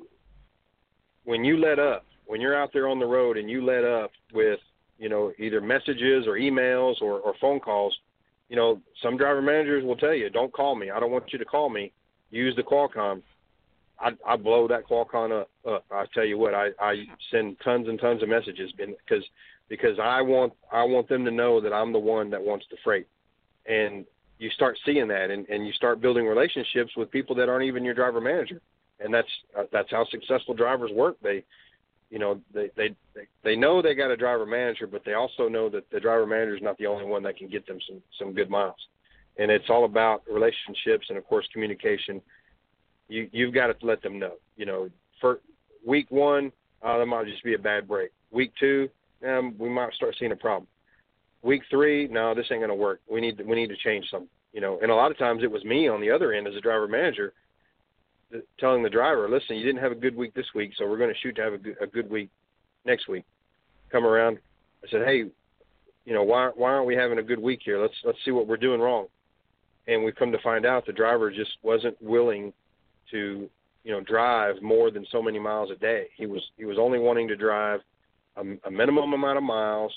When you let up, when you're out there on the road and you let up with, you know, either messages or emails or, or phone calls, you know, some driver managers will tell you, don't call me. I don't want you to call me. Use the Qualcomm. I, I blow that Qualcomm up. up. I tell you what, I, I send tons and tons of messages because because I want I want them to know that I'm the one that wants the freight. And you start seeing that, and, and you start building relationships with people that aren't even your driver manager. And that's uh, that's how successful drivers work. They, you know, they, they they they know they got a driver manager, but they also know that the driver manager is not the only one that can get them some, some good miles. And it's all about relationships and, of course, communication. You you've got to let them know. You know, for week one, uh, that might just be a bad break. Week two, um, we might start seeing a problem. Week three, no, this ain't going to work. We need to, we need to change something. You know, and a lot of times it was me on the other end as a driver manager, telling the driver, listen, you didn't have a good week this week, so we're going to shoot to have a good, a good week next week. Come around. I said, hey, you know, why why aren't we having a good week here? Let's let's see what we're doing wrong. And we've come to find out the driver just wasn't willing to, you know, drive more than so many miles a day. He was he was only wanting to drive a, a minimum amount of miles,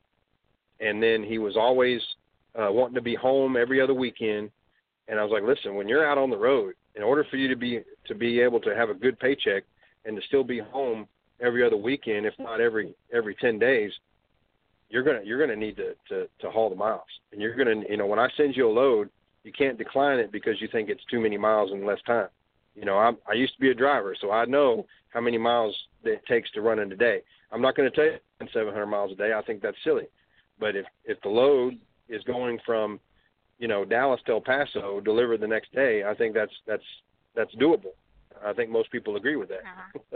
and then he was always uh, wanting to be home every other weekend. And I was like, listen, when you're out on the road, in order for you to be to be able to have a good paycheck and to still be home every other weekend, if not every every ten days, you're gonna you're gonna need to, to, to haul the miles. And you're gonna you know when I send you a load, you can't decline it because you think it's too many miles in less time. You know, I'm, I used to be a driver, so I know how many miles it takes to run in a day. I'm not going to tell you seven hundred miles a day. I think that's silly. But if, if the load is going from, you know, Dallas to El Paso, delivered the next day, I think that's that's that's doable. I think most people agree with that. Uh-huh.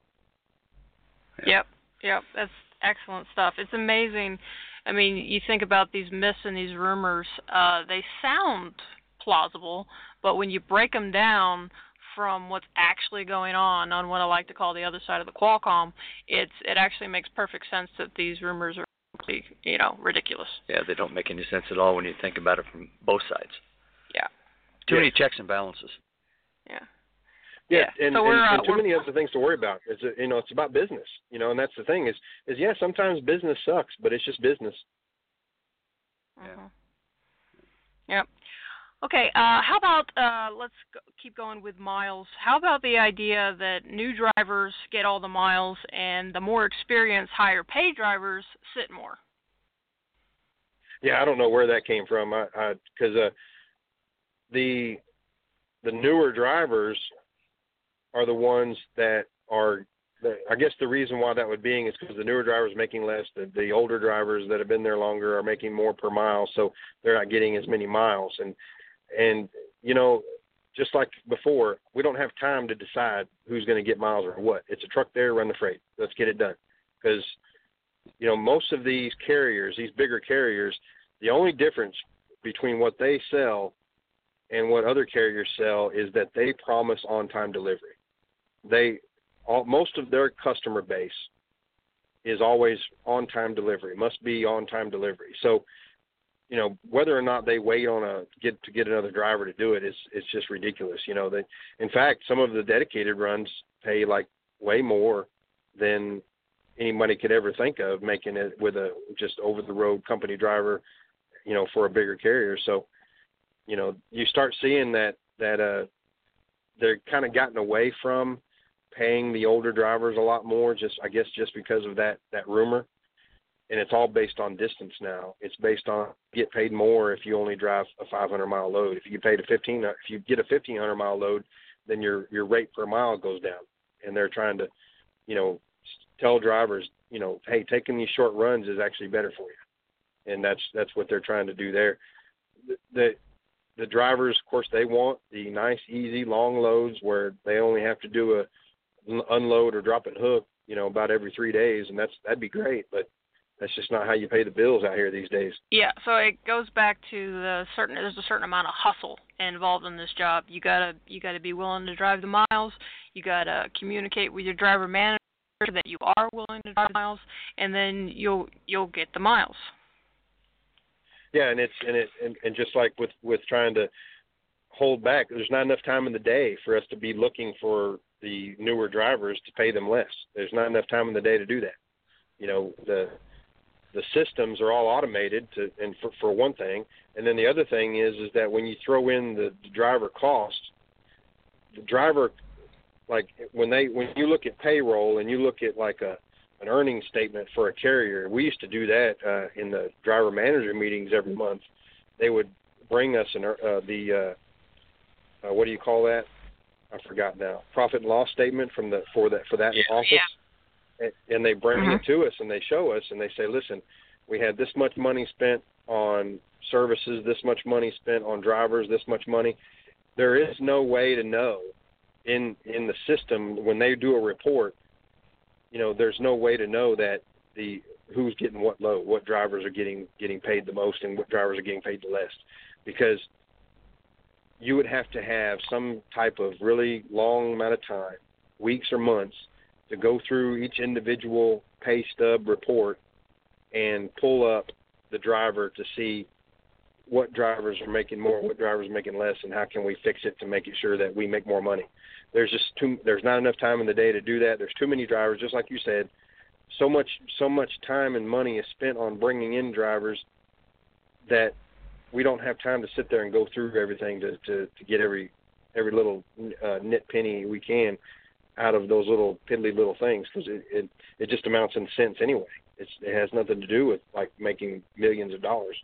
Yep, yep, that's excellent stuff. It's amazing. I mean, you think about these myths and these rumors, uh, they sound plausible, but when you break them down from what's actually going on on what I like to call the other side of the Qualcomm, it's it actually makes perfect sense that these rumors are, you know, ridiculous. Yeah, they don't make any sense at all when you think about it from both sides. Yeah. Too yeah. many checks and balances. Yeah. Yeah, yeah. And, so and, uh, and too many other things to worry about. It's a, you know, it's about business. You know, and that's the thing is, is yeah, sometimes business sucks, but it's just business. Mm-hmm. Yep. Okay. Uh, how about uh, let's go, keep going with miles. How about the idea that new drivers get all the miles, and the more experienced, higher-paid drivers sit more? Yeah, I don't know where that came from. I because uh, the the newer drivers are the ones that are, the, I guess the reason why that would be is because the newer drivers are making less. The, the older drivers that have been there longer are making more per mile, so they're not getting as many miles. And, and you know, just like before, we don't have time to decide who's going to get miles or what. It's a truck there, run the freight. Let's get it done. Because, you know, most of these carriers, these bigger carriers, the only difference between what they sell and what other carriers sell is that they promise on-time delivery. They, all, most of their customer base is always on-time delivery, must be on-time delivery. So, you know, whether or not they wait on a get to get another driver to do it is it's just ridiculous. You know, they, in fact, some of the dedicated runs pay like way more than anybody could ever think of making it with a just over-the-road company driver, you know, for a bigger carrier. So, you know, you start seeing that that uh, they're kind of gotten away from paying the older drivers a lot more, just I guess just because of that that rumor, and it's all based on distance now. It's based on get paid more if you only drive a five hundred mile load. If you get paid a fifteen, if you get a fifteen hundred mile load, then your your rate per mile goes down, and they're trying to, you know, tell drivers, you know, hey, taking these short runs is actually better for you, and that's that's what they're trying to do there. The, the the drivers, of course, they want the nice, easy, long loads where they only have to do a unload or drop and hook, you know, about every three days, and that's that'd be great, but that's just not how you pay the bills out here these days. Yeah, so it goes back to the certain. There's a certain amount of hustle involved in this job. You gotta you gotta be willing to drive the miles. You gotta communicate with your driver manager that you are willing to drive the miles, and then you'll you'll get the miles. Yeah, and it's and it and, and just like with with trying to hold back, there's not enough time in the day for us to be looking for the newer drivers to pay them less. There's not enough time in the day to do that. You know, the the systems are all automated to, and for, for one thing, and then the other thing is is that when you throw in the, the driver cost, the driver, like when they when you look at payroll and you look at like a an earnings statement for a carrier, we used to do that uh, in the driver manager meetings every month. They would bring us an uh, the uh, uh, what do you call that? I forgot now. Profit and loss statement from the for that for that yeah, office. Yeah. And they bring mm-hmm. it to us, and they show us, and they say, listen, we had this much money spent on services, this much money spent on drivers, this much money. There is no way to know in in the system when they do a report, you know, there's no way to know that the who's getting what load, what drivers are getting getting paid the most and what drivers are getting paid the less, because you would have to have some type of really long amount of time, weeks or months, to go through each individual pay stub report and pull up the driver to see what drivers are making more, what drivers are making less, and how can we fix it to make it sure that we make more money. There's just too, there's not enough time in the day to do that. There's too many drivers, just like you said. So much, so much time and money is spent on bringing in drivers that we don't have time to sit there and go through everything to, to, to get every every little uh, nit penny we can out of those little piddly little things, because it, it, it just amounts in cents anyway. It's, it has nothing to do with like making millions of dollars.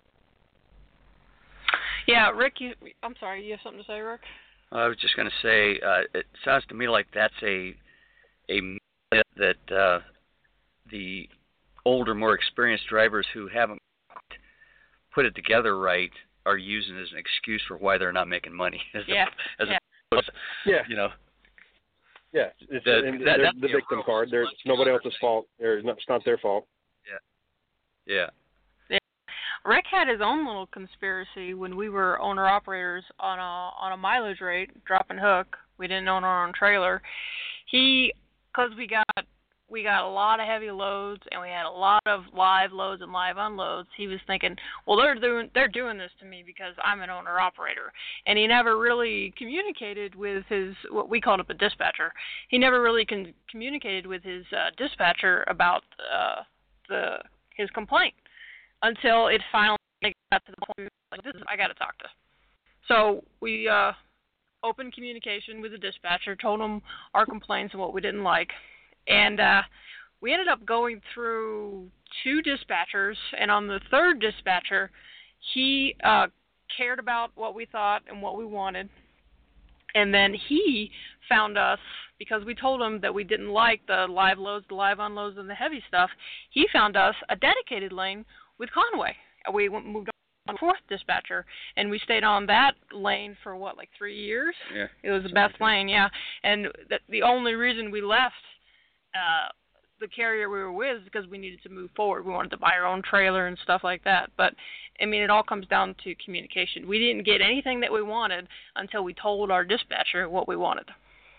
Yeah, Rick, you, I'm sorry, you have something to say, Rick? I was just going to say, uh, it sounds to me like that's a a myth that uh, the older, more experienced drivers who haven't put it together right are using as an excuse for why they're not making money. As yeah. A, as yeah. Opposed, yeah. You know. Yeah. It's The, and that, they're the victim card. They're, it's nobody else's fault. Or it's not, it's not their fault. Yeah. Yeah. Rick had his own little conspiracy when we were owner-operators on a on a mileage rate, drop and hook. We didn't own our own trailer. He, because we got we got a lot of heavy loads and we had a lot of live loads and live unloads. He was thinking, well, they're doing they're doing this to me because I'm an owner-operator. And he never really communicated with his what we called up a dispatcher. He never really con- communicated with his uh, dispatcher about uh, the his complaint. Until it finally got to the point like, this is, I got to talk to. So we uh, opened communication with the dispatcher, told him our complaints and what we didn't like. And uh, we ended up going through two dispatchers, and on the third dispatcher, he uh, cared about what we thought and what we wanted. And then he found us, because we told him that we didn't like the live loads, the live unloads, and the heavy stuff, he found us a dedicated lane with Conway. We went, moved on to the fourth dispatcher, and we stayed on that lane for, what, like three years? Yeah. It was the best lane, yeah. And the, the only reason we left uh, the carrier we were with is because we needed to move forward. We wanted to buy our own trailer and stuff like that. But, I mean, it all comes down to communication. We didn't get anything that we wanted until we told our dispatcher what we wanted.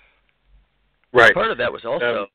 Right. Part of that was also... Um,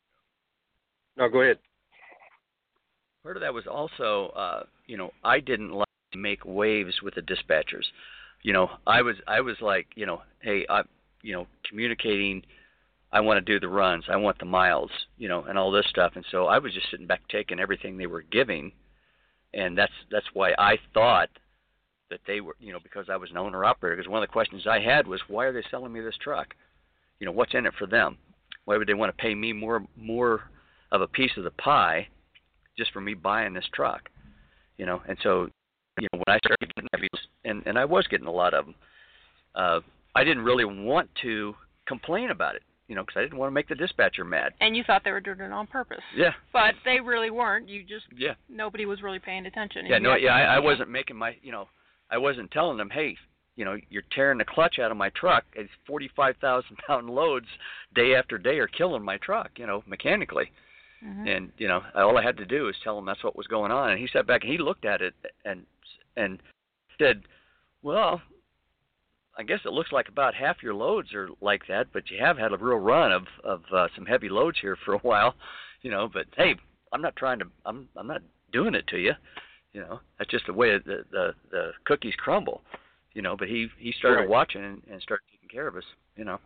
no, go ahead. Part of that was also, uh, you know, I didn't like to make waves with the dispatchers. You know, I was, I was like, you know, hey, I, you know, communicating, I want to do the runs, I want the miles, you know, and all this stuff. And so I was just sitting back taking everything they were giving, and that's that's why I thought that they were, you know, because I was an owner operator. Because one of the questions I had was, why are they selling me this truck? You know, what's in it for them? Why would they want to pay me more more of a piece of the pie just for me buying this truck, you know? And so, you know, when I started getting heavies, and, and I was getting a lot of them, uh, I didn't really want to complain about it, you know, because I didn't want to make the dispatcher mad. And you thought they were doing it on purpose. Yeah. But they really weren't. You just, yeah. Nobody was really paying attention. Yeah, no, yeah, I, I wasn't making my, you know, I wasn't telling them, hey, you know, you're tearing the clutch out of my truck. It's forty-five thousand pound loads day after day are killing my truck, you know, mechanically. Mm-hmm. And, you know, all I had to do was tell him that's what was going on. And he sat back and he looked at it and and said, well, I guess it looks like about half your loads are like that, but you have had a real run of, of uh, some heavy loads here for a while, you know. But, hey, I'm not trying to – I'm I'm not doing it to you, you know. That's just the way the, the, the cookies crumble, you know. But he, he started right. watching and, and started taking care of us, you know.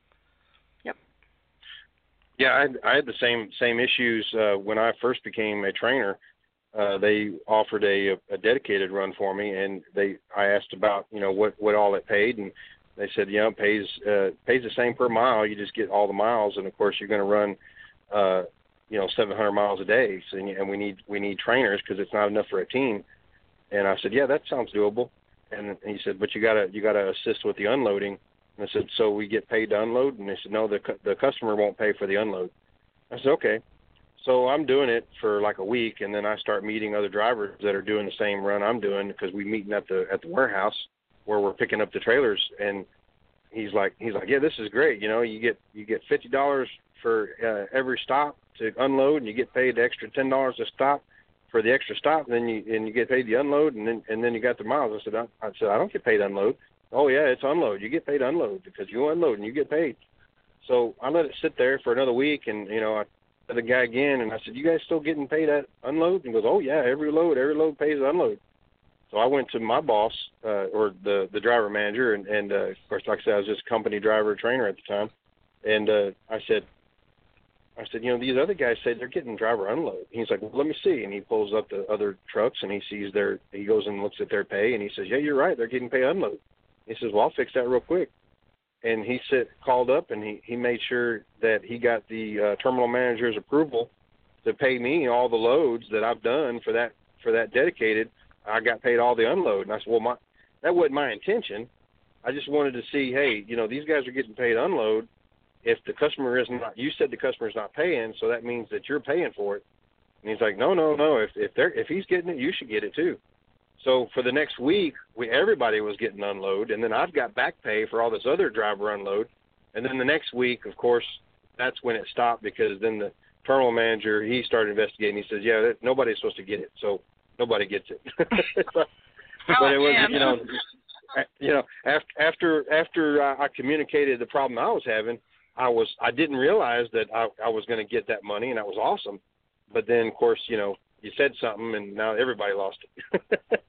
Yeah, I had, I had the same same issues uh, when I first became a trainer. Uh, they offered a, a dedicated run for me, and they I asked about you know what, what all it paid, and they said you know it pays uh, pays the same per mile. You just get all the miles, and of course you're going to run uh, you know seven hundred miles a day, so, and we need we need trainers because it's not enough for a team. And I said, yeah, that sounds doable. And he said, but you gotta you gotta assist with the unloading. And I said, so we get paid to unload? And they said, no, the the customer won't pay for the unload. I said, okay. So I'm doing it for like a week, and then I start meeting other drivers that are doing the same run I'm doing because we're meeting at the at the warehouse where we're picking up the trailers. And he's like, he's like, yeah, this is great. You know, you get you get fifty dollars for uh, every stop to unload, and you get paid the extra ten dollars a stop for the extra stop, and then you and you get paid the unload, and then and then you got the miles. I said, I, I said, I don't get paid to unload. Oh, yeah, it's unload. You get paid to unload because you unload and you get paid. So I let it sit there for another week, and, you know, I said the guy again, and I said, you guys still getting paid at unload? And he goes, oh, yeah, every load, every load pays to unload. So I went to my boss, uh, or the, the driver manager, and, and uh, of course, like I said, I was just company driver trainer at the time. And uh, I said, I said, you know, these other guys say they're getting driver unload. He's like, well, let me see. And he pulls up the other trucks, and he sees their, he goes and looks at their pay, and he says, yeah, you're right, they're getting paid unload. He says, well, I'll fix that real quick. And he sit, called up, and he, he made sure that he got the uh, terminal manager's approval to pay me all the loads that I've done for that for that dedicated. I got paid all the unload, and I said, well, my that wasn't my intention. I just wanted to see, hey, you know, these guys are getting paid unload. If the customer is not, you said the customer's not paying, so that means that you're paying for it. And he's like, no, no, no. If if they're if he's getting it, you should get it too. So for the next week, we everybody was getting unload, and then I've got back pay for all this other driver unload. And then the next week, of course, that's when it stopped, because then the terminal manager, he started investigating. He says, yeah, that, nobody's supposed to get it, so nobody gets it. but oh, it was, man. you know, you know, after after after I communicated the problem I was having, I was I didn't realize that I, I was going to get that money, and that was awesome. But then, of course, you know, you said something, and now everybody lost it.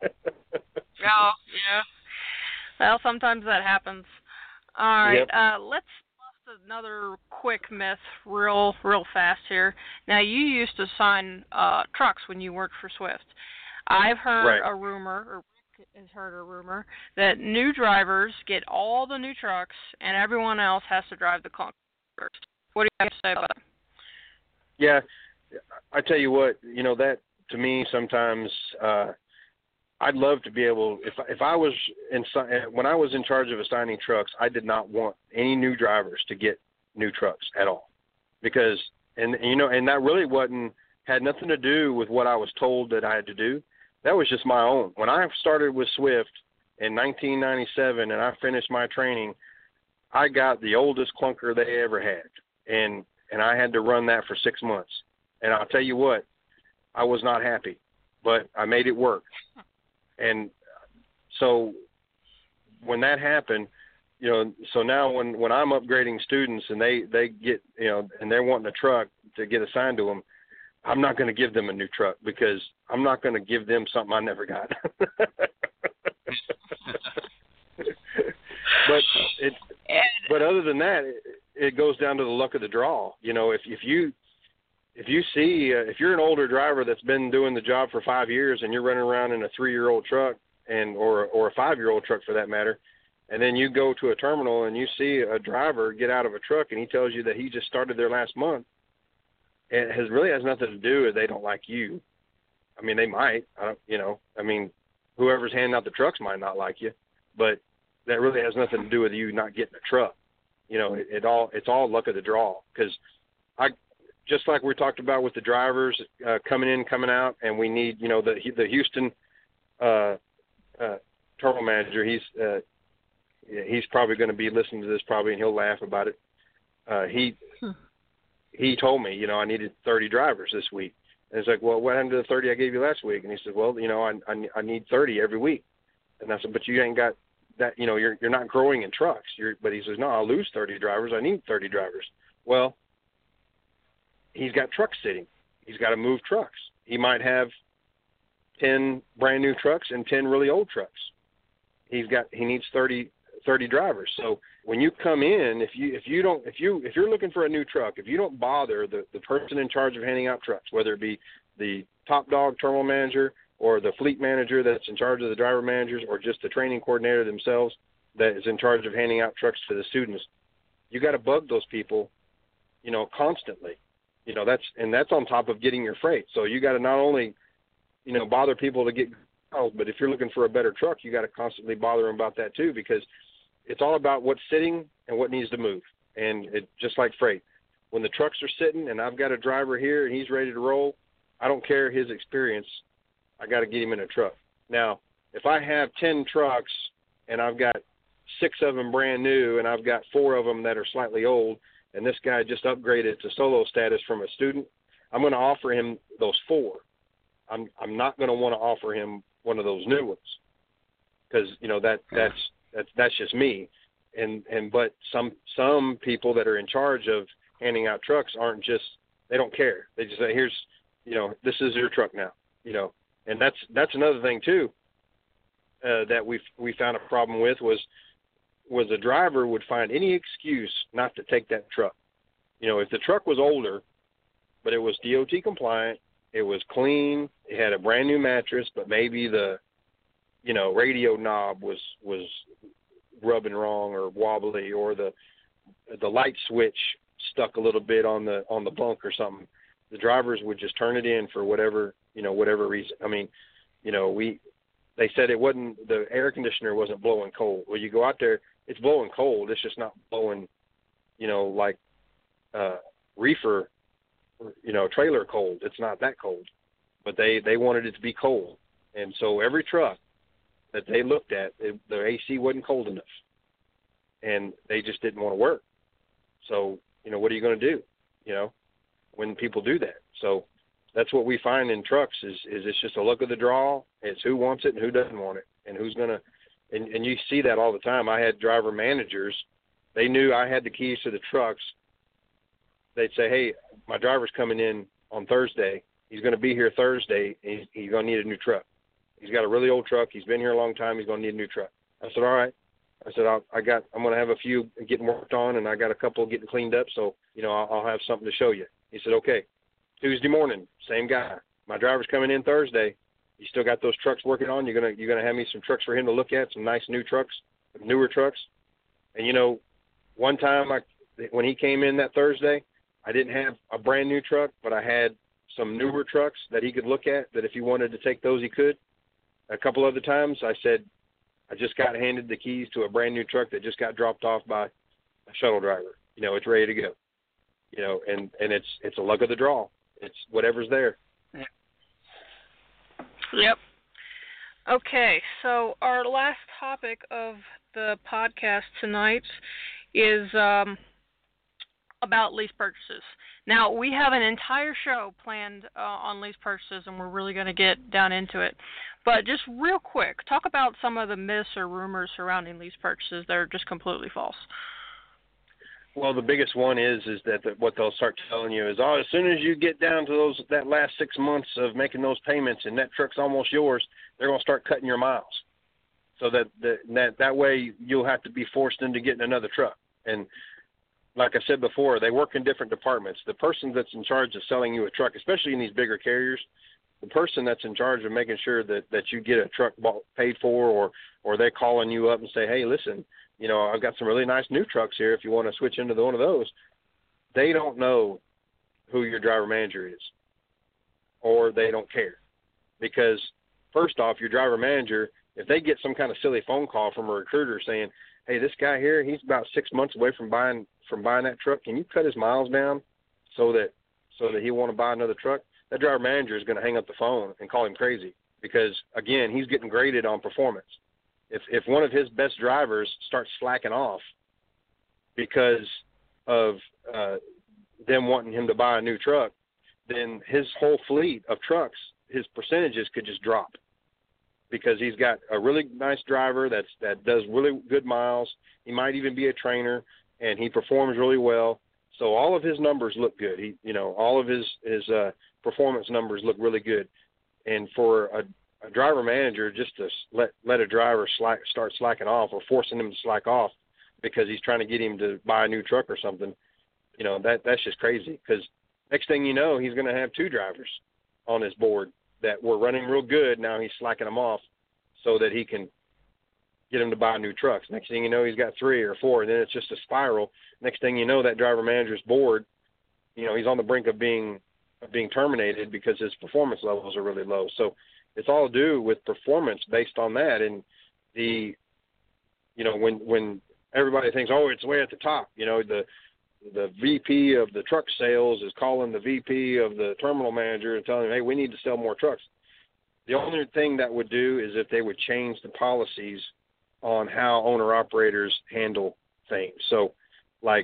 Oh, yeah. Well, sometimes that happens. All right, yep. uh, let's bust another quick myth real, real fast here. Now, you used to sign uh, trucks when you worked for Swift. I've heard right. a rumor, or Rick has heard a rumor, that new drivers get all the new trucks, and everyone else has to drive the clunkers. What do you have to say about that? Yeah, I tell you what, you know, that to me sometimes uh, I'd love to be able, if if I was in, when I was in charge of assigning trucks, I did not want any new drivers to get new trucks at all, because and you know, and that really wasn't had nothing to do with what I was told that I had to do. That was just my own. When I started with Swift in nineteen ninety-seven and I finished my training, I got the oldest clunker they ever had, and and I had to run that for six months. And I'll tell you what, I was not happy, but I made it work. And so when that happened, you know, so now when, when I'm upgrading students and they, they get, you know, and they're wanting a truck to get assigned to them, I'm not going to give them a new truck, because I'm not going to give them something I never got. But it, but other than that, it, it goes down to the luck of the draw. You know, if if you if you see uh, if you're an older driver that's been doing the job for five years and you're running around in a three-year-old truck and or or a five-year-old truck for that matter, and then you go to a terminal and you see a driver get out of a truck and he tells you that he just started there last month, it has really has nothing to do with they don't like you. I mean, they might. I don't, you know, I mean, whoever's handing out the trucks might not like you, but that really has nothing to do with you not getting a truck. You know, it, it all it's all luck of the draw. Because I, just like we talked about with the drivers uh, coming in, coming out, and we need, you know, the the Houston uh, uh, terminal manager. He's uh, he's probably going to be listening to this probably, and he'll laugh about it. Uh, he hmm. he told me, you know, I needed thirty drivers this week. And it's like, well, what happened to the thirty I gave you last week? And he said, well, you know, I I, I need thirty every week. And I said, but you ain't got that, you know, you're you're not growing in trucks. You're, but he says, no, I'll lose thirty drivers. I need thirty drivers. Well, he's got trucks sitting. He's got to move trucks. He might have ten brand new trucks and ten really old trucks. He's got he needs thirty, thirty drivers. So when you come in, if you if you don't if you if you're looking for a new truck, if you don't bother the, the person in charge of handing out trucks, whether it be the top dog terminal manager or the fleet manager that's in charge of the driver managers, or just the training coordinator themselves that is in charge of handing out trucks to the students, you got to bug those people, you know, constantly. You know, that's and that's on top of getting your freight. So you got to not only, you know, bother people to get miles, but if you're looking for a better truck, you got to constantly bother them about that too, because it's all about what's sitting and what needs to move. And it just like freight, when the trucks are sitting and I've got a driver here and he's ready to roll, I don't care his experience. I got to get him in a truck. Now, if I have ten trucks and I've got six of them brand new and I've got four of them that are slightly old, and this guy just upgraded to solo status from a student, I'm going to offer him those four. I'm I'm not going to want to offer him one of those new ones, because you know that that's that's that's just me. And and but some some people that are in charge of handing out trucks aren't just, they don't care. They just say, here's, you know, this is your truck now, you know. And that's that's another thing too uh, that we we found a problem with was was the driver would find any excuse not to take that truck. You know, if the truck was older, but it was D O T compliant, it was clean, it had a brand new mattress, but maybe the, you know, radio knob was was rubbing wrong or wobbly, or the the light switch stuck a little bit on the on the bunk or something. the drivers would just turn it in for whatever, you know, whatever reason. I mean, you know, we, they said it wasn't, the air conditioner wasn't blowing cold. Well, you go out there, it's blowing cold. It's just not blowing, you know, like uh, reefer, you know, trailer cold. It's not that cold. But they, they wanted it to be cold. And so every truck that they looked at, it, the A C wasn't cold enough. And they just didn't want to work. So, you know, what are you going to do, you know, when people do that? So that's what we find in trucks is, is it's just a luck of the draw. It's who wants it and who doesn't want it and who's going to, and, and you see that all the time. I had driver managers. They knew I had the keys to the trucks. They'd say, hey, my driver's coming in on Thursday. He's going to be here Thursday. And he's, he's going to need a new truck. He's got a really old truck. He's been here a long time. He's going to need a new truck. I said, all right. I said, I'll, I got, I'm going to have a few getting worked on, and I got a couple getting cleaned up. So, you know, I'll, I'll have something to show you. He said, okay. Tuesday morning, same guy. My driver's coming in Thursday. You still got those trucks working on? You're gonna, you're gonna have me some trucks for him to look at, some nice new trucks, newer trucks. And you know, one time I, when he came in that Thursday, I didn't have a brand new truck, but I had some newer trucks that he could look at. That if he wanted to take those, he could. A couple other times, I said, I just got handed the keys to a brand new truck that just got dropped off by a shuttle driver. You know, it's ready to go. You know, and, and it's it's a luck of the draw. It's whatever's there. Yep. Okay, so our last topic of the podcast tonight is um, about lease purchases. Now, we have an entire show planned uh, on lease purchases, and we're really going to get down into it. But just real quick, talk about some of the myths or rumors surrounding lease purchases that are just completely false. Well, the biggest one is is that the, what they'll start telling you is, oh, as soon as you get down to those that last six months of making those payments and that truck's almost yours, they're going to start cutting your miles. So that, that that that way you'll have to be forced into getting another truck. And like I said before, they work in different departments. The person that's in charge of selling you a truck, especially in these bigger carriers, the person that's in charge of making sure that, that you get a truck bought, paid for, or or they're calling you up and say, hey, listen, you know, I've got some really nice new trucks here if you want to switch into the, one of those. They don't know who your driver manager is, or they don't care. Because first off, your driver manager, if they get some kind of silly phone call from a recruiter saying, hey, this guy here, he's about six months away from buying from buying that truck, can you cut his miles down so that so that he want to buy another truck? That driver manager is going to hang up the phone and call him crazy because, again, he's getting graded on performance. If if one of his best drivers starts slacking off because of uh, them wanting him to buy a new truck, then his whole fleet of trucks, his percentages could just drop because he's got a really nice driver that's that does really good miles. He might even be a trainer, and he performs really well. So all of his numbers look good. He, you know, all of his his uh, performance numbers look really good. And for a a driver manager just to let let a driver slack, start slacking off or forcing him to slack off because he's trying to get him to buy a new truck or something, you know, that that's just crazy because next thing you know, he's going to have two drivers on his board that were running real good. Now he's slacking them off so that he can get them to buy new trucks. Next thing you know, he's got three or four, and then it's just a spiral. Next thing you know, that driver manager's board, you know, he's on the brink of being of being terminated because his performance levels are really low. So it's all due with performance based on that. And the, you know, when when everybody thinks, oh, it's way at the top, you know, the the V P of the truck sales is calling the V P of the terminal manager and telling him, hey, we need to sell more trucks. The only thing that would do is if they would change the policies on how owner-operators handle things. So, like,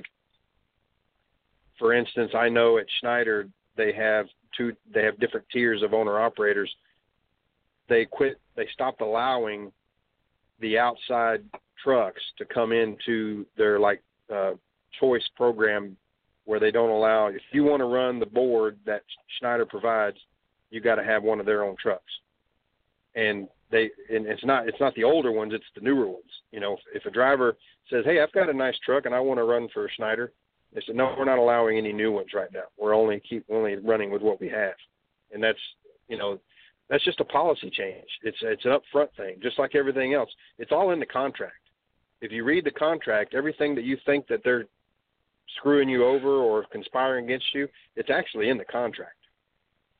for instance, I know at Schneider they have two, they have different tiers of owner-operators. They quit, they stopped allowing the outside trucks to come into their, like, uh, choice program where they don't allow, if you want to run the board that Schneider provides, you got to have one of their own trucks. And they, and it's not, it's not the older ones, it's the newer ones. You know, if, if a driver says, hey, I've got a nice truck and I want to run for Schneider, they said, no, we're not allowing any new ones right now. We're only keep only running with what we have. And that's, you know, that's just a policy change. It's it's an upfront thing, just like everything else. It's all in the contract. If you read the contract, everything that you think that they're screwing you over or conspiring against you, it's actually in the contract.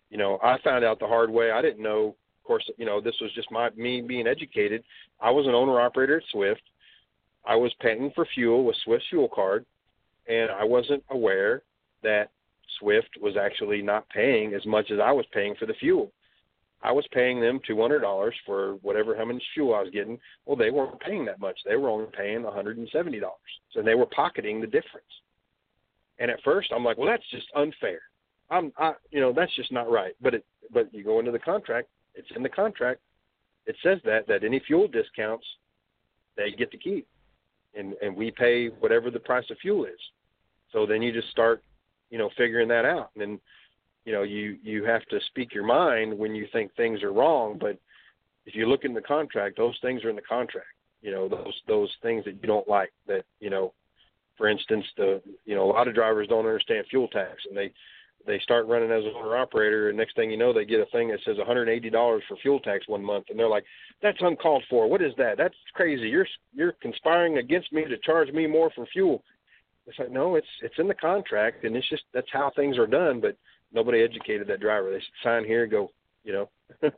You know, I found out the hard way. I didn't know, of course, you know, this was just my me being educated. I was an owner-operator at Swift. I was paying for fuel with Swift's fuel card, and I wasn't aware that Swift was actually not paying as much as I was paying for the fuel. I was paying them two hundred dollars for whatever, how much fuel I was getting. Well, they weren't paying that much. They were only paying one hundred seventy dollars. So they were pocketing the difference. And at first, I'm like, well, that's just unfair. I'm, I, you know, that's just not right. But it, but you go into the contract. It's in the contract. It says that that any fuel discounts they get to keep, and and we pay whatever the price of fuel is. So then you just start, you know, figuring that out. And then, you know, you, you have to speak your mind when you think things are wrong. But if you look in the contract, those things are in the contract. You know, those those things that you don't like. That, you know, for instance, the you know a lot of drivers don't understand fuel tax, and they they start running as an owner operator, and next thing you know, they get a thing that says one hundred eighty dollars for fuel tax one month, and they're like, that's uncalled for. What is that? That's crazy. You're you're conspiring against me to charge me more for fuel. It's like, no, it's it's in the contract, and it's just that's how things are done. But nobody educated that driver. They should sign here and go, you know.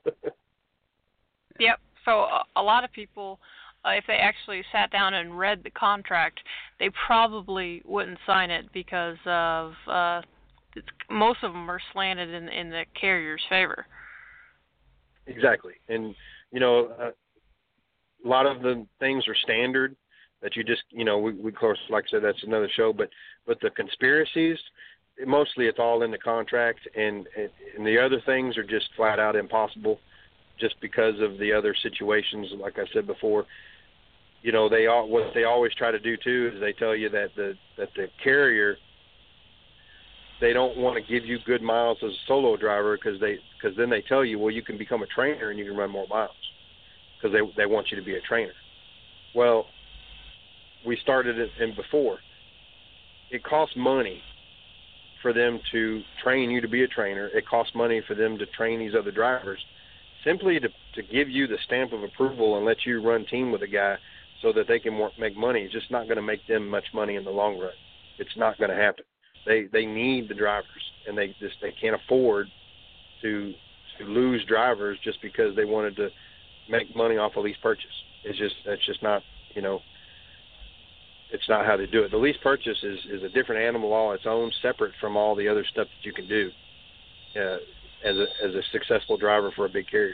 Yep. So a, a lot of people, uh, if they actually sat down and read the contract, they probably wouldn't sign it because of uh, it's, most of them are slanted in in the carrier's favor. Exactly, and you know, uh, a lot of the things are standard. That you just, you know, we, we of course, like I said, that's another show, but, but the conspiracies, mostly it's all in the contract, and, and the other things are just flat out impossible just because of the other situations, like I said before. You know, they all, what they always try to do, too, is they tell you that the, that the carrier, they don't want to give you good miles as a solo driver because they, because then they tell you, well, you can become a trainer and you can run more miles because they, they want you to be a trainer. Well, we started it in before. It costs money for them to train you to be a trainer. It costs money for them to train these other drivers. Simply to, to give you the stamp of approval and let you run team with a guy so that they can work, make money is just not going to make them much money in the long run. It's not going to happen. They they need the drivers, and they just they can't afford to to lose drivers just because they wanted to make money off a lease purchase. It's just that's just not, you know, it's not how to do it. The lease purchase is, is a different animal all its own, separate from all the other stuff that you can do uh, as a as a successful driver for a big carrier.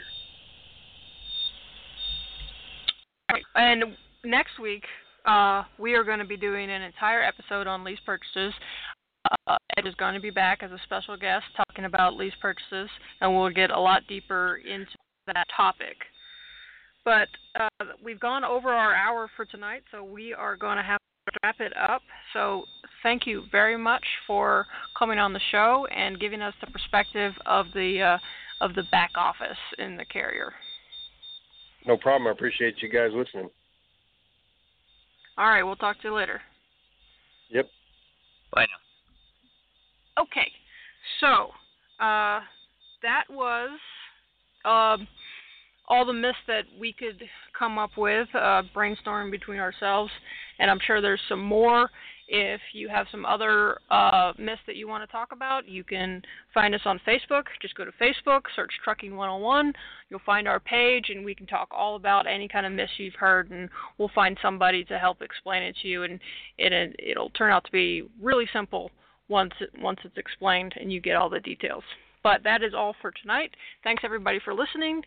Right. And next week, uh, we are going to be doing an entire episode on lease purchases. Uh, Ed is going to be back as a special guest talking about lease purchases, and we'll get a lot deeper into that topic. But uh, we've gone over our hour for tonight, so we are going to have to wrap it up. So thank you very much for coming on the show and giving us the perspective of the uh, of the back office in the carrier. No problem. I appreciate you guys listening. All right, we'll talk to you later. Yep. Bye now. Okay, so uh, that was uh, all the myths that we could come up with, uh, brainstorming between ourselves, and I'm sure there's some more. If you have some other uh, myths that you want to talk about, you can find us on Facebook. Just go to Facebook, search Trucking one oh one. You'll find our page, and we can talk all about any kind of myths you've heard, and we'll find somebody to help explain it to you, and it, it'll turn out to be really simple once it, once it's explained and you get all the details. But that is all for tonight. Thanks, everybody, for listening.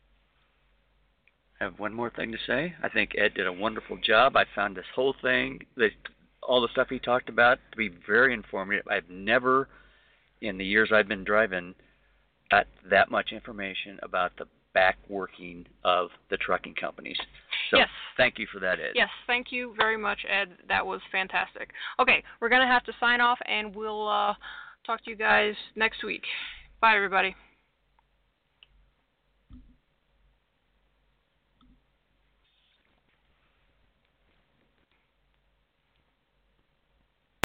I have one more thing to say. I think Ed did a wonderful job. I found this whole thing, that all the stuff he talked about, to be very informative. I've never, in the years I've been driving, got that much information about the back working of the trucking companies. So yes. Thank you for that, Ed. Yes, thank you very much, Ed. That was fantastic. Okay, we're going to have to sign off, and we'll uh, talk to you guys next week. Bye, everybody.